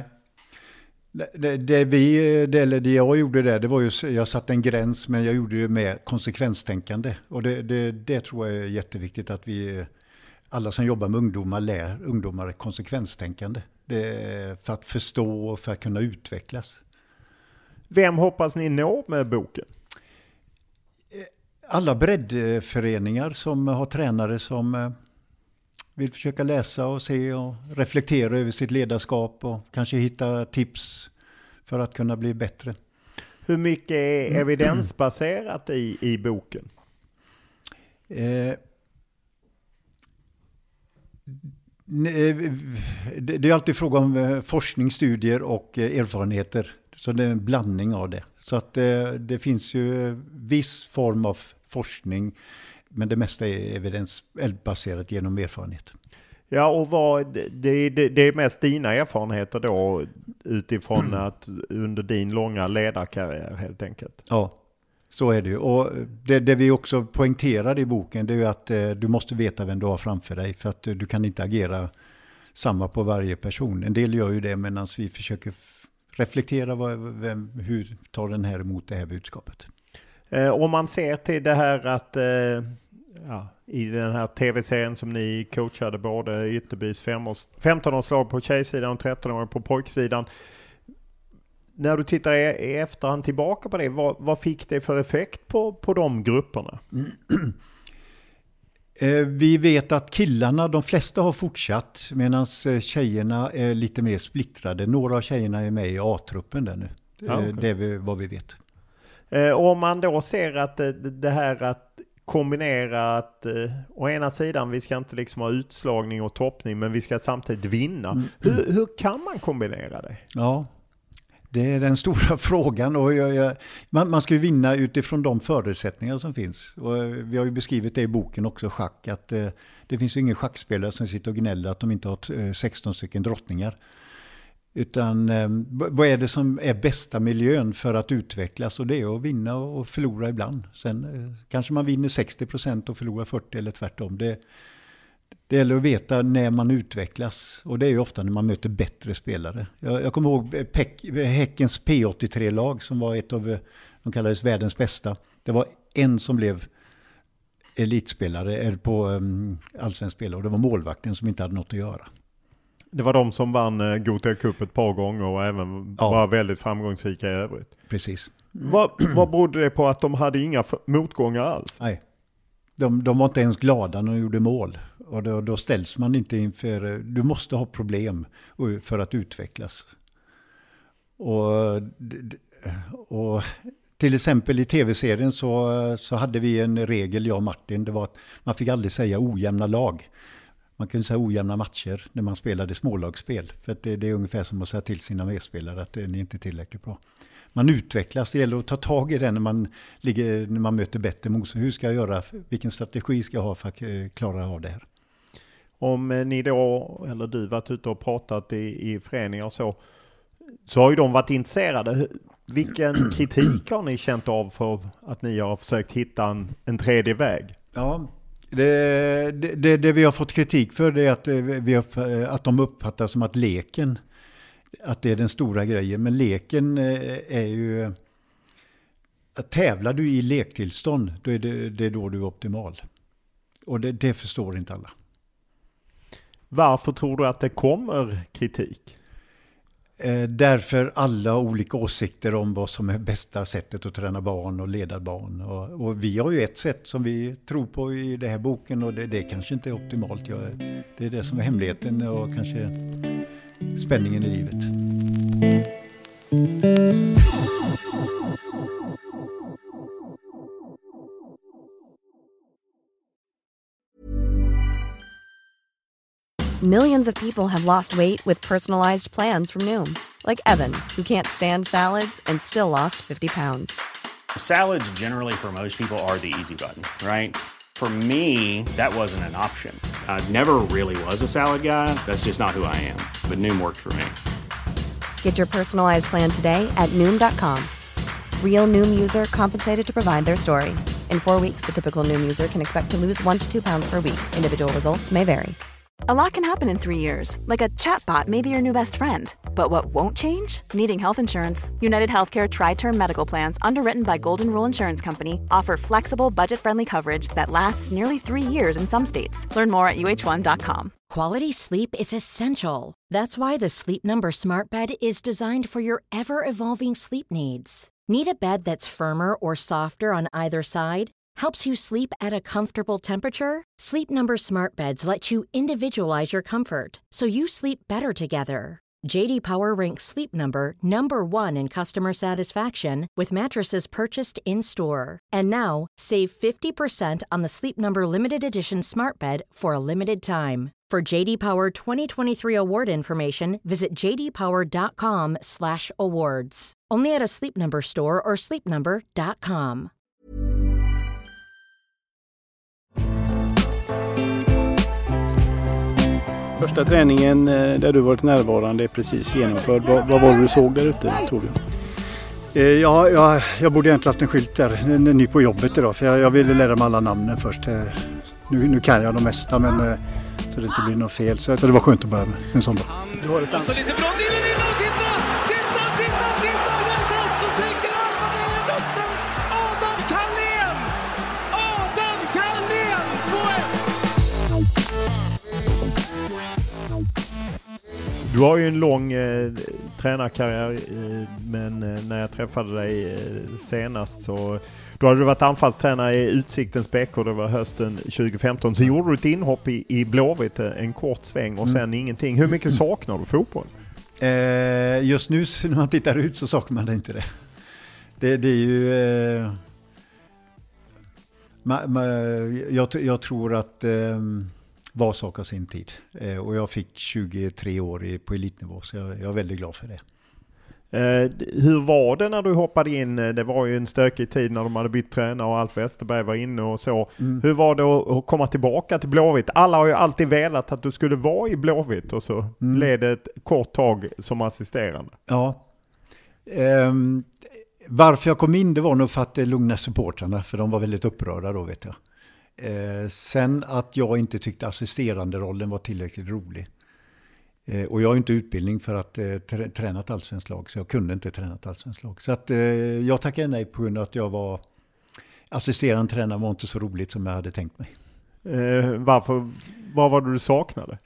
Det jag gjorde där, det var ju, jag satte en gräns, men jag gjorde det med konsekvenstänkande. Och det tror jag är jätteviktigt, att vi alla som jobbar med ungdomar lär ungdomar konsekvenstänkande. Det är för att förstå och för att kunna utvecklas. Vem hoppas ni nå med boken? Alla breddföreningar som har tränare som vill försöka läsa och se och reflektera över sitt ledarskap och kanske hitta tips för att kunna bli bättre. Hur mycket är evidensbaserat i boken? Det är alltid fråga om forskning, studier och erfarenheter. Så det är en blandning av det. Så att det finns ju viss form av forskning, men det mesta är evidensbaserat genom erfarenhet. Ja, och det är mest dina erfarenheter då utifrån att under din långa ledarkarriär helt enkelt. Ja, så är det ju. Och det vi också poängterar i boken, det är ju att du måste veta vem du har framför dig, för att du kan inte agera samma på varje person. En del gör ju det, medan vi försöker reflektera hur tar den här emot det här budskapet. Om man ser till det här att i den här tv-serien som ni coachade både Ytterbys 15-årslag på tjejsidan och 13-åringar på pojksidan. när du tittar i efterhand tillbaka på det, vad fick det för effekt på de grupperna? Vi vet att killarna, de flesta har fortsatt, medan tjejerna är lite mer splittrade. Några av tjejerna är med i A-truppen där nu. Ja, okay. Det är vad vi vet. Om man då ser att det här att kombinera att å ena sidan vi ska inte liksom ha utslagning och toppning, men vi ska samtidigt vinna. Hur kan man kombinera det? Ja, det är den stora frågan. Och man ska ju vinna utifrån de förutsättningar som finns. Och vi har ju beskrivit det i boken också, schack, att det finns ju ingen schackspelare som sitter och gnäller att de inte har 16 stycken drottningar. Utan vad är det som är bästa miljön för att utvecklas? Och det är att vinna och förlora ibland. Sen kanske man vinner 60% och förlorar 40% eller tvärtom. Det gäller att veta när man utvecklas. Och det är ju ofta när man möter bättre spelare. Jag kommer ihåg Häckens P83-lag som var ett av, de kallades världens bästa. Det var en som blev elitspelare eller på allsvensk spelare. Och det var målvakten som inte hade något att göra. Det var de som vann Gothia Cup ett par gånger och även var väldigt framgångsrika i övrigt. Precis. Vad berodde det på att de hade inga motgångar alls? Nej, de var inte ens glada när de gjorde mål. Och då ställs man inte inför, du måste ha problem för att utvecklas. Och till exempel i tv-serien så hade vi en regel, jag och Martin, det var att man fick aldrig säga ojämna lag. Man kunde säga ojämna matcher när man spelade smålagsspel. För att det är ungefär som att säga till sina medspelare att ni inte är tillräckligt bra. Man utvecklas, det gäller att ta tag i det när man möter bättre motstånd. Hur ska jag göra? Vilken strategi ska jag ha för att klara av det här? Om ni då, eller du varit ute och pratat i föreningar så har ju de varit intresserade. Vilken kritik har ni känt av för att ni har försökt hitta en tredje väg? Ja, det vi har fått kritik för det är att de uppfattar som att leken, att det är den stora grejen. Men leken är ju, att tävlar du i lektillstånd, då är det då du är optimal. Och det förstår inte alla. Varför tror du att det kommer kritik? Därför alla olika åsikter om vad som är bästa sättet att träna barn och leda barn. Och vi har ju ett sätt som vi tror på i den här boken och det kanske inte är optimalt. Det är det som är hemligheten och kanske spänningen i livet. Millions of people have lost weight with personalized plans from Noom. Like Evan, who can't stand salads and still lost 50 pounds. Salads generally for most people are the easy button, right? For me, that wasn't an option. I never really was a salad guy. That's just not who I am. But Noom worked for me. Get your personalized plan today at Noom.com. Real Noom user compensated to provide their story. In 4 weeks, the typical Noom user can expect to lose 1 to 2 pounds per week. Individual results may vary. A lot can happen in 3 years, like a chatbot may be your new best friend. But what won't change? Needing health insurance. United Healthcare Tri-Term Medical Plans, underwritten by Golden Rule Insurance Company, offer flexible, budget-friendly coverage that lasts nearly 3 years in some states. Learn more at uh1.com. Quality sleep is essential. That's why the Sleep Number Smart Bed is designed for your ever-evolving sleep needs. Need a bed that's firmer or softer on either side? Helps you sleep at a comfortable temperature? Sleep Number Smart Beds let you individualize your comfort, so you sleep better together. JD Power ranks Sleep Number #1 in customer satisfaction with mattresses purchased in-store. And now, save 50% on the Sleep Number Limited Edition Smart Bed for a limited time. For JD Power 2023 award information, visit jdpower.com/awards. Only at a Sleep Number store or sleepnumber.com. Första träningen där du varit närvarande är precis genomförd. Vad var det du såg där ute, Torbjörn? Jag borde egentligen haft en skylt där, ny på jobbet idag. För jag ville lära mig alla namnen först. Nu kan jag de mesta, men så det inte blir något fel. Så det var skönt att börja med en sån dag. Du har ett lite bra, titta! Adam Carlén! Adam Carlén! 2-1! Du har ju en lång tränarkarriär, men när jag träffade dig senast så då hade du varit anfallstränare i Utsiktens BK, det var hösten 2015. Så gjorde du ett inhopp i Blåvitt, en kort sväng och sen ingenting. Hur mycket saknar du fotboll? Just nu när man tittar ut så saknar man inte det. Det är ju... Jag tror att var sak har sin tid. Och jag fick 23 år på elitnivå, så jag är väldigt glad för det. Hur var det när du hoppade in? Det var ju en stökig tid när de hade bytt tränare och Alf Westerberg var inne och så. Hur var det att komma tillbaka till Blåvitt? Alla har ju alltid velat att du skulle vara i Blåvitt och så blev det ett kort tag som assisterande. Ja. Varför jag kom in, det var nog för att lugna supportrarna, för de var väldigt upprörda då, vet jag. Sen att jag inte tyckte assisterande rollen var tillräckligt rolig. Och jag har inte utbildning för att träna ett allsvenskt lag, så jag kunde inte träna ett allsvenskt lag. Så att jag tackade nej på grund av att jag var assisterande tränare, var inte så roligt som jag hade tänkt mig. Varför? Vad var det du saknade?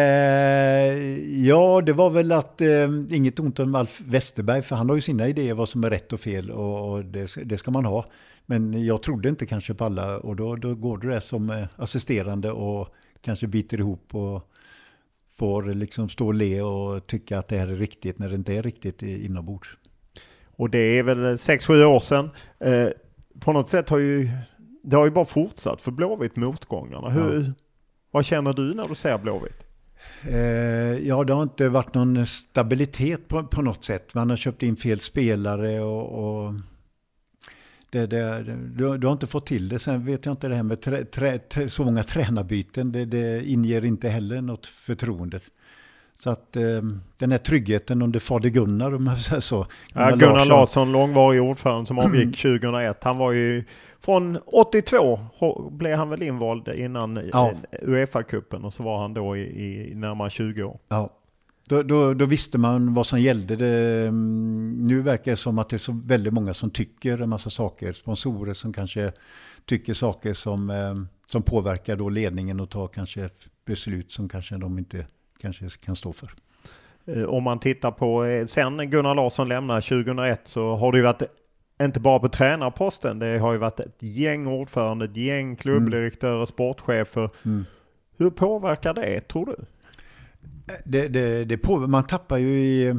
Ja, det var väl att inget ont om Alf Westerberg, för han har ju sina idéer vad som är rätt och fel, och det ska man ha. Men jag trodde inte kanske på alla, och då går det som assisterande och kanske biter ihop och får liksom stå och le och tycka att det här är riktigt när det inte är riktigt inombords. Och det är väl 6-7 år sedan. På något sätt har ju bara fortsatt för Blåvitt motgångarna. Vad känner du när du ser Blåvitt? Ja, det har inte varit någon stabilitet på något sätt. Man har köpt in fel spelare och du har inte fått till det. Sen vet jag inte, det här med så många tränarbyten, det inger inte heller något förtroende. Så att den här tryggheten under fader Gunnar, om man säger så. Gunnar Larsson, långvarig ordförande som avgick 2001. Han var ju från 82 blev han väl invald innan UEFA-cupen, och så var han då i närmare 20 år. Ja. Då visste man vad som gällde. Nu verkar det som att det är så väldigt många som tycker en massa saker. Sponsorer som kanske tycker saker som påverkar då ledningen och tar kanske beslut som kanske de inte kanske kan stå för. Om man tittar på sen Gunnar Larsson lämnade 2001, så har det ju varit inte bara på tränarposten. Det har ju varit ett gäng ordförande, ett gäng klubbdirektörer, sportchefer. Hur påverkar det, tror du? Man tappar ju i...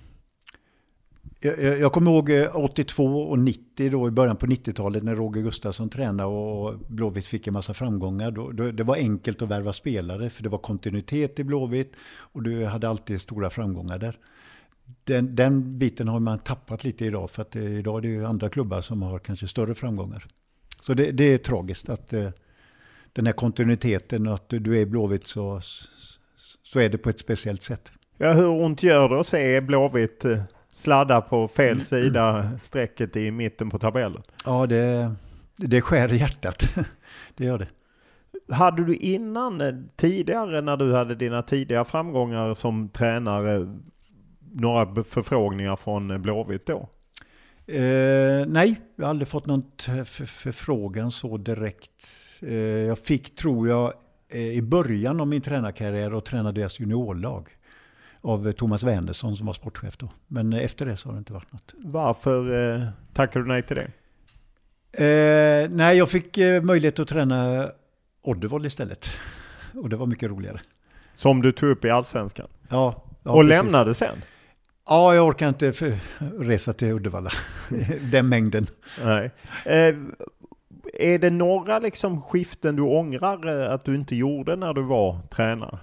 Jag kommer ihåg 82 och 90 då, i början på 90-talet när Roger Gustafsson tränade och Blåvitt fick en massa framgångar. Det var enkelt att värva spelare, för det var kontinuitet i Blåvitt och du hade alltid stora framgångar där. Den biten har man tappat lite idag, för att idag är det ju andra klubbar som har kanske större framgångar. Så det är tragiskt att den här kontinuiteten, att du är i Blåvitt så är det på ett speciellt sätt. Ja, hur ont gör det att se Blåvitt sladda på fel sida strecket i mitten på tabellen? Ja, det skär i hjärtat. Det gör det. Hade du tidigare när du hade dina tidiga framgångar som tränare några förfrågningar från Blåvitt då? Nej, jag har aldrig fått någon förfrågan så direkt. Jag fick, tror jag, i början av min tränarkarriär och tränade deras juniorlag av Thomas Wernersson som var sportchef då. Men efter det så har det inte varit något. Varför tackade du nej till det? Nej, jag fick möjlighet att träna Oddevold istället. Och det var mycket roligare. Som du tog upp i Allsvenskan? Ja. Och precis. Lämnade sen? Ja, jag orkar inte resa till Uddevalla. Den mängden. Nej. Är det några liksom skiften du ångrar att du inte gjorde när du var tränare?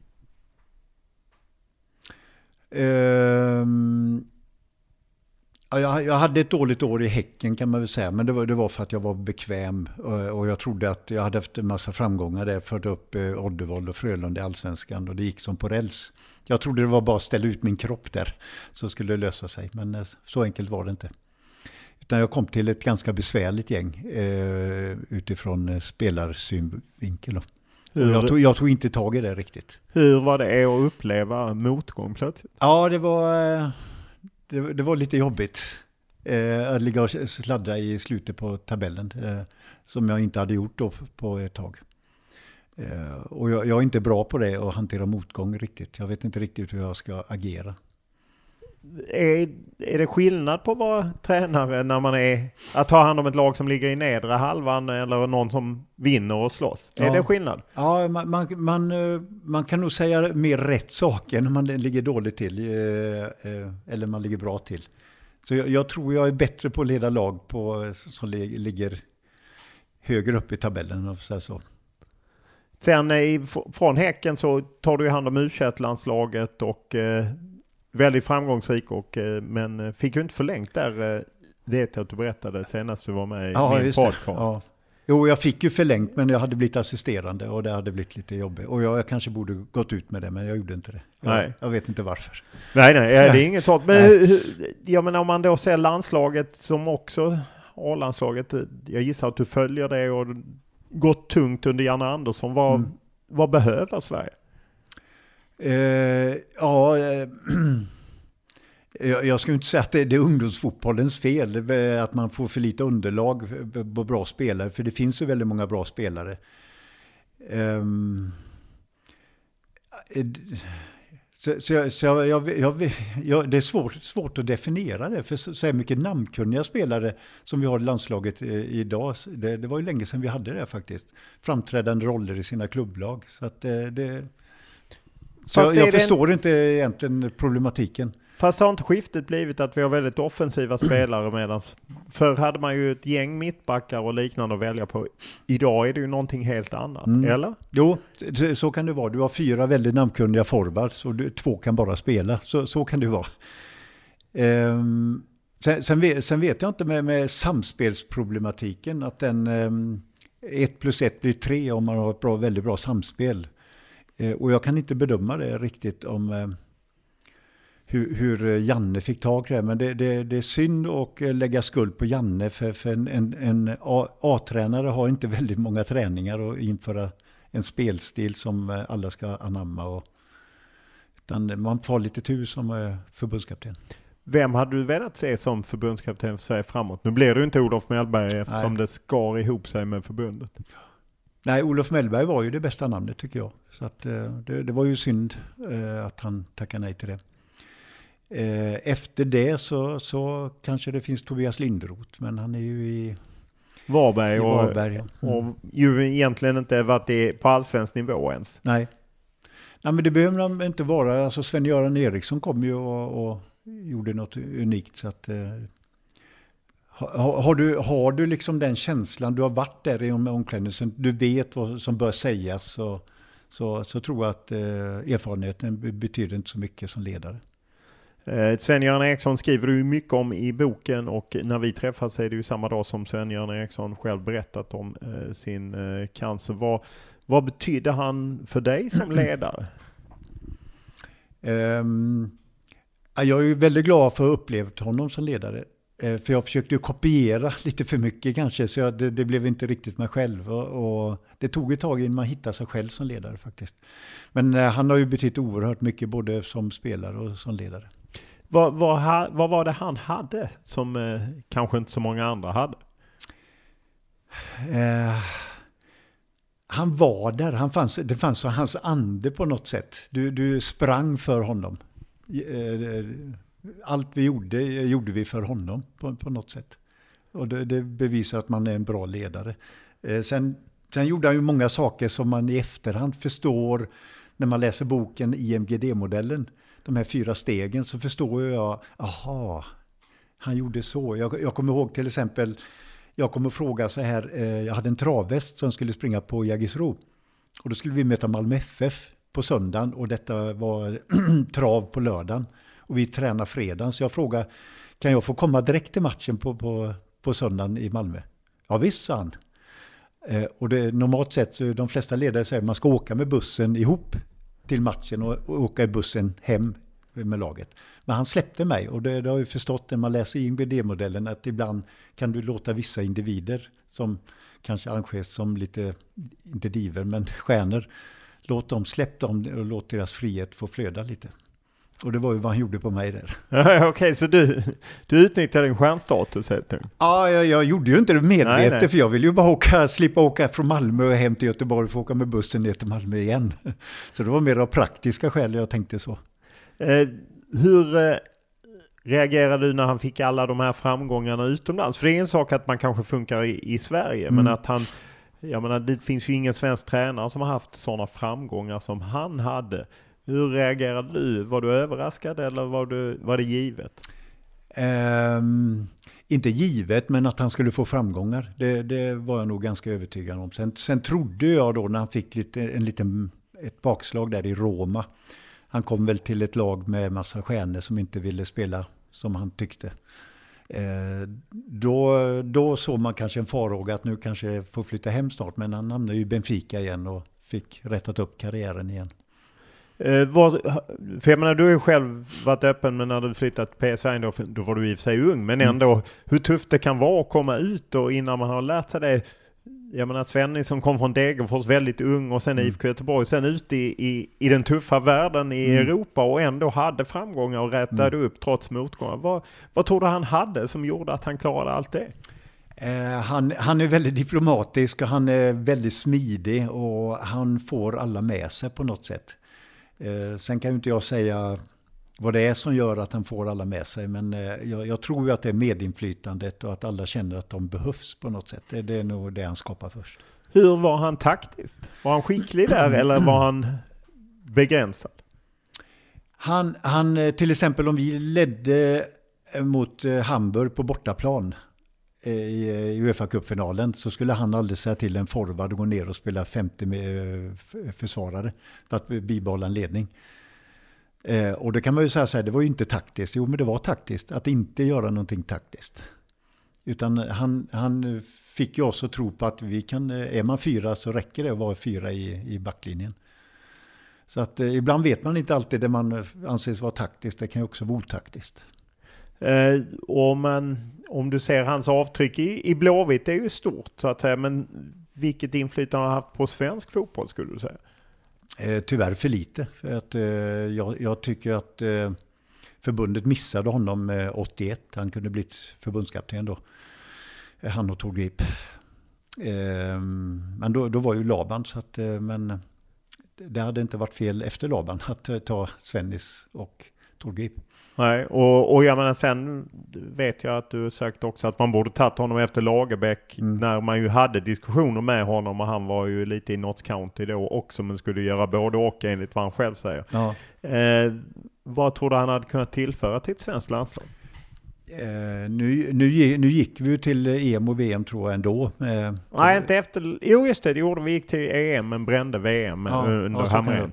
Jag hade ett dåligt år i Häcken kan man väl säga, men det var för att jag var bekväm och jag trodde att jag hade haft en massa framgångar där, förde upp Oddevold och Frölunda i Allsvenskan och det gick som på räls. Jag trodde det var bara att ställa ut min kropp där så skulle det lösa sig, men så enkelt var det inte. Utan jag kom till ett ganska besvärligt gäng utifrån spelarsynvinkel. Jag tog inte tag i det riktigt. Hur var det att uppleva motgång plötsligt? Ja, det var lite jobbigt att ligga och sladdra i slutet på tabellen som jag inte hade gjort då på ett tag. Och jag är inte bra på det att hantera motgång riktigt. Jag vet inte riktigt hur jag ska agera. Är det skillnad på att vara tränare när man är att ta hand om ett lag som ligger i nedre halvan eller någon som vinner och slåss? Är det skillnad? Ja, man kan nog säga mer rätt saker när man ligger dåligt till eller man ligger bra till. Så jag tror jag är bättre på att leda lag som ligger högre upp i tabellen och så. Sen från Häcken så tar du hand om U21-landslaget och väldigt framgångsrik men fick ju inte förlängt där, vet jag att du berättade senast du var med i min podcast. Ja. Jo, jag fick ju förlängt men jag hade blivit assisterande och det hade blivit lite jobbigt. Och jag kanske borde gått ut med det men jag gjorde inte det. Jag vet inte varför. Nej, det är inget sånt. Men om man då ser landslaget som också A-landslaget, jag gissar att du följer det och gått tungt under Janne Andersson. Vad behöver Sverige? Jag skulle inte säga att det är ungdomsfotbollens fel att man får för lite underlag på bra spelare, för det finns ju väldigt många bra spelare. Det är svårt att definiera det, för så mycket namnkunniga spelare som vi har i landslaget idag. Det var ju länge sedan vi hade det faktiskt. Framträdande roller i sina klubblag. Så att jag förstår inte egentligen problematiken. Fast har inte skiftet blivit att vi har väldigt offensiva spelare medan förr hade man ju ett gäng mittbackar och liknande att välja på. Idag är det ju någonting helt annat, eller? Jo, så kan det vara. Du har 4 väldigt namnkunniga forwards och 2 kan bara spela. Så kan det vara. Sen vet jag inte med samspelsproblematiken att 1 + 1 blir 3 om man har ett väldigt bra samspel. Och jag kan inte bedöma det riktigt om hur Janne fick tag i det. Men det är synd att lägga skuld på Janne, för en A-tränare har inte väldigt många träningar och införa en spelstil som alla ska anamma. Utan man får lite tur som förbundskapten. Vem hade du velat se som förbundskapten för Sverige framåt? Nu blir det inte Olof Mellberg eftersom det skar ihop sig med förbundet. Nej, Olof Mellberg var ju det bästa namnet tycker jag. Så att, det var ju synd att han tackade nej till det. Efter det så kanske det finns Tobias Lindroth, men han är ju i Varberg, och ju egentligen inte varit på allsvensk nivå ens. Nej, men det behöver de inte vara. Alltså Sven-Göran Eriksson kom ju och gjorde något unikt. Så att, har du liksom den känslan, du har varit där i omklädningsrummet, du vet vad som bör sägas, så tror jag att erfarenheten betyder inte så mycket som ledare. Sven-Göran Eriksson skriver du mycket om i boken, och när vi träffas är det ju samma dag som Sven-Göran Eriksson själv berättat om sin cancer. Vad betyder han för dig som ledare? Jag är ju väldigt glad för att ha upplevt honom som ledare. För jag försökte ju kopiera lite för mycket kanske, så det blev inte riktigt mig själv. Och det tog ett tag innan man hittade sig själv som ledare faktiskt. Men han har ju betytt oerhört mycket både som spelare och som ledare. Vad var det han hade som kanske inte så många andra hade? Han var där, det fanns hans ande på något sätt. Du sprang för honom. Allt vi gjorde vi för honom på något sätt. Och det bevisar att man är en bra ledare. Sen gjorde han ju många saker som man i efterhand förstår när man läser boken IMGD-modellen. De här 4 stegen, så förstår jag, han gjorde så. Jag kommer ihåg till exempel, jag kommer fråga så här, jag hade en travväst som skulle springa på Jägersro. Och då skulle vi möta Malmö FF på söndagen, och detta var trav på lördagen. Och vi tränar fredagen, så jag frågade, kan jag få komma direkt till matchen på söndagen i Malmö? Ja visst, sa han. Och normalt sett så de flesta ledare säger att man ska åka med bussen ihop till matchen och åka i bussen hem med laget. Men han släppte mig, och det har jag förstått när man läser IMGD-modellen att ibland kan du låta vissa individer som kanske anses som lite, inte diver men stjärnor, släpp dem och låt deras frihet få flöda lite. Och det var ju vad han gjorde på mig där. Okej, så du utnyttjade din stjärnstatus helt enkelt? Ja, jag gjorde ju inte det medvetet. Nej. För jag ville ju bara slippa åka från Malmö och hem till Göteborg för att åka med bussen ner till Malmö igen. Så det var mer av praktiska skäl jag tänkte så. Reagerade du när han fick alla de här framgångarna utomlands? För det är en sak att man kanske funkar i Sverige, men att han, jag menar, det finns ju ingen svensk tränare som har haft sådana framgångar som han hade. Hur reagerade du? Var du överraskad eller var det givet? Inte givet, men att han skulle få framgångar. Det var jag nog ganska övertygad om. Sen trodde jag då när han fick ett bakslag där i Roma. Han kom väl till ett lag med massa stjärnor som inte ville spela som han tyckte. Då såg man kanske en farhåga att nu kanske får flytta hem snart. Men han hamnade ju i Benfica igen och fick rättat upp karriären igen. För jag menar, du har ju själv varit öppen, men när du flyttat till PSV då var du i och för sig ung, men ändå hur tufft det kan vara att komma ut och innan man har lärt sig det. Jag menar, Svenny som kom från Degerfors väldigt ung och sen IFK Göteborg, sen ut i den tuffa världen i Europa och ändå hade framgångar och rättade upp trots motgångar. Vad tror du han hade som gjorde att han klarade allt det? Han är väldigt diplomatisk och han är väldigt smidig och han får alla med sig på något sätt. Sen kan ju inte jag säga vad det är som gör att han får alla med sig, men jag tror ju att det är medinflytandet och att alla känner att de behövs på något sätt. Det är nog det han skapar först. Hur var han taktiskt? Var han skicklig där eller var han begränsad? Han till exempel om vi ledde mot Hamburg på bortaplan i UEFA-cupfinalen så skulle han aldrig säga till en forward att gå ner och spela 50 med försvarare för att bibehålla en ledning. Och det kan man ju säga så här, det var ju inte taktiskt. Jo, men det var taktiskt att inte göra någonting taktiskt. Utan han fick ju oss att tro på att är man 4 så räcker det att vara 4 i backlinjen. Så att ibland vet man inte alltid det man anses vara taktiskt, det kan ju också vara otaktiskt. Om du ser hans avtryck i Blåvitt, det är ju stort så att säga, men vilket inflytande har han haft på svensk fotboll skulle du säga? Tyvärr för lite. För att, jag tycker att förbundet missade honom 81. Han kunde blivit förbundskapten då. Han och Tor Grip. Men då var ju Laban. Så att, men det hade inte varit fel efter Laban att ta Svennis och Tor Grip. Nej, och jag menar, sen vet jag att du har sagt också att man borde tagit honom efter Lagerbäck när man ju hade diskussioner med honom och han var ju lite i Notts County då också, men skulle göra både och enligt vad han själv säger. Ja. Vad tror du han hade kunnat tillföra till ett svenskt landslag? Nu gick vi ju till EM och VM tror jag ändå. Nej, inte efter. Jo just det gjorde vi, gick till EM men brände VM under Hamrén.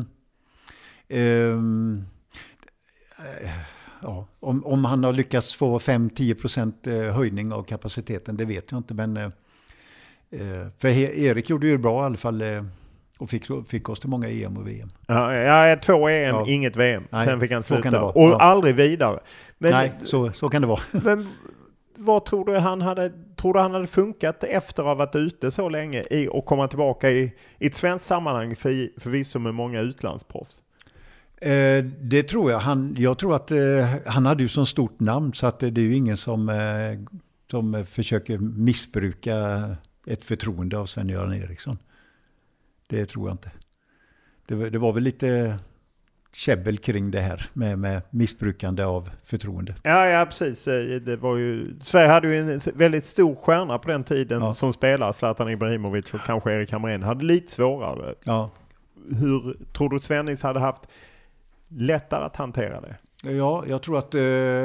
Ja, om han har lyckats få 5-10% höjning av kapaciteten, det vet jag inte, men för Erik gjorde ju bra i alla fall och fick oss till många EM och VM. Ja, 2 EM, inget VM. Nej, sen fick han sluta och aldrig vidare. Men, nej, så kan det vara. Men vad tror du han hade funkat efter att ha varit ute så länge och komma tillbaka i ett svenskt sammanhang förvisso med många utlandsproffs? Det tror jag. Jag tror att han hade ju så stort namn så att det är ju ingen som försöker missbruka ett förtroende av Sven-Göran Eriksson. Det tror jag inte. Det var väl lite käbbel kring det här med missbrukande av förtroende. Ja, precis. Det var ju, Sverige hade ju en väldigt stor stjärna på den tiden som spelare. Zlatan Ibrahimovic och kanske Erik Hamrén hade lite svårare. Ja. Hur tror du Svennis hade haft lättare att hantera det? Ja, jag tror att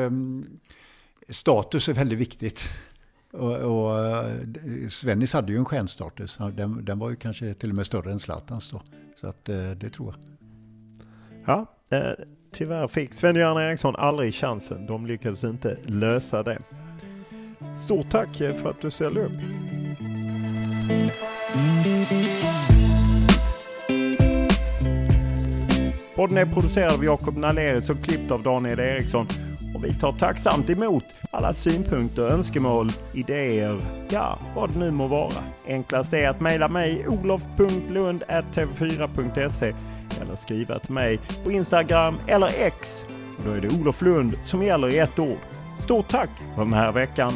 status är väldigt viktigt. Och Svennis hade ju en stjärnstatus. Den var ju kanske till och med större än Zlatans då. Så att det tror jag. Ja, tyvärr fick Sven-Göran Eriksson aldrig chansen. De lyckades inte lösa det. Stort tack för att du ställde upp. Podden är producerad av Jakob Nalerius och klippt av Daniel Eriksson. Och vi tar tacksamt emot alla synpunkter, önskemål, idéer, ja, vad det nu må vara. Enklast är att mejla mig olof.lund@tv4.se eller skriva till mig på Instagram eller X. Och då är det Olof Lund som gäller i ett ord. Stort tack för den här veckan.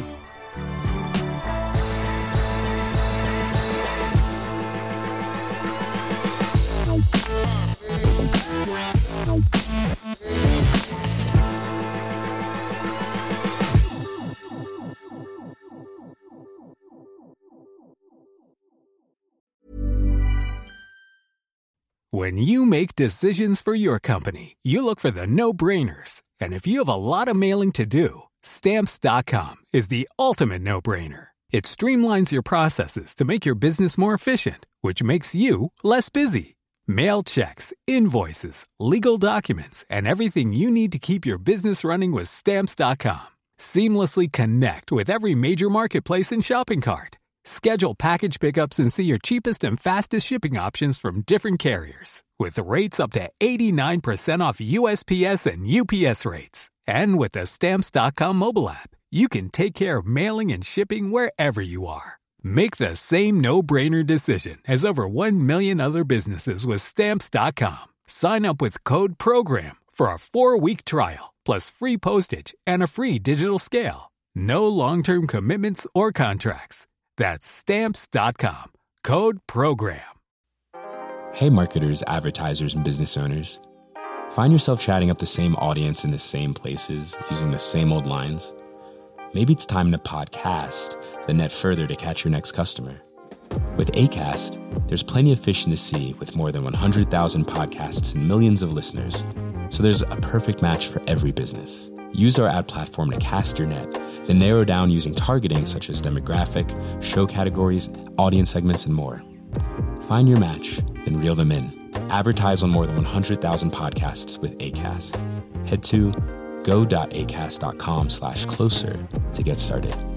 When you make decisions for your company, you look for the no-brainers. And if you have a lot of mailing to do, Stamps.com is the ultimate no-brainer. It streamlines your processes to make your business more efficient, which makes you less busy. Mail checks, invoices, legal documents, and everything you need to keep your business running with Stamps.com. Seamlessly connect with every major marketplace and shopping cart. Schedule package pickups and see your cheapest and fastest shipping options from different carriers, with rates up to 89% off USPS and UPS rates. And with the Stamps.com mobile app, you can take care of mailing and shipping wherever you are. Make the same no-brainer decision as over 1 million other businesses with Stamps.com. Sign up with code PROGRAM for a 4-week trial, plus free postage and a free digital scale. No long-term commitments or contracts. That's Stamps.com. Code PROGRAM. Hey marketers, advertisers, and business owners. Find yourself chatting up the same audience in the same places, using the same old lines? Maybe it's time to podcast, then net further to catch your next customer. With Acast, there's plenty of fish in the sea with more than 100,000 podcasts and millions of listeners. So there's a perfect match for every business. Use our ad platform to cast your net, then narrow down using targeting such as demographic, show categories, audience segments, and more. Find your match, then reel them in. Advertise on more than 100,000 podcasts with Acast. Head to go.acast.com/closer to get started.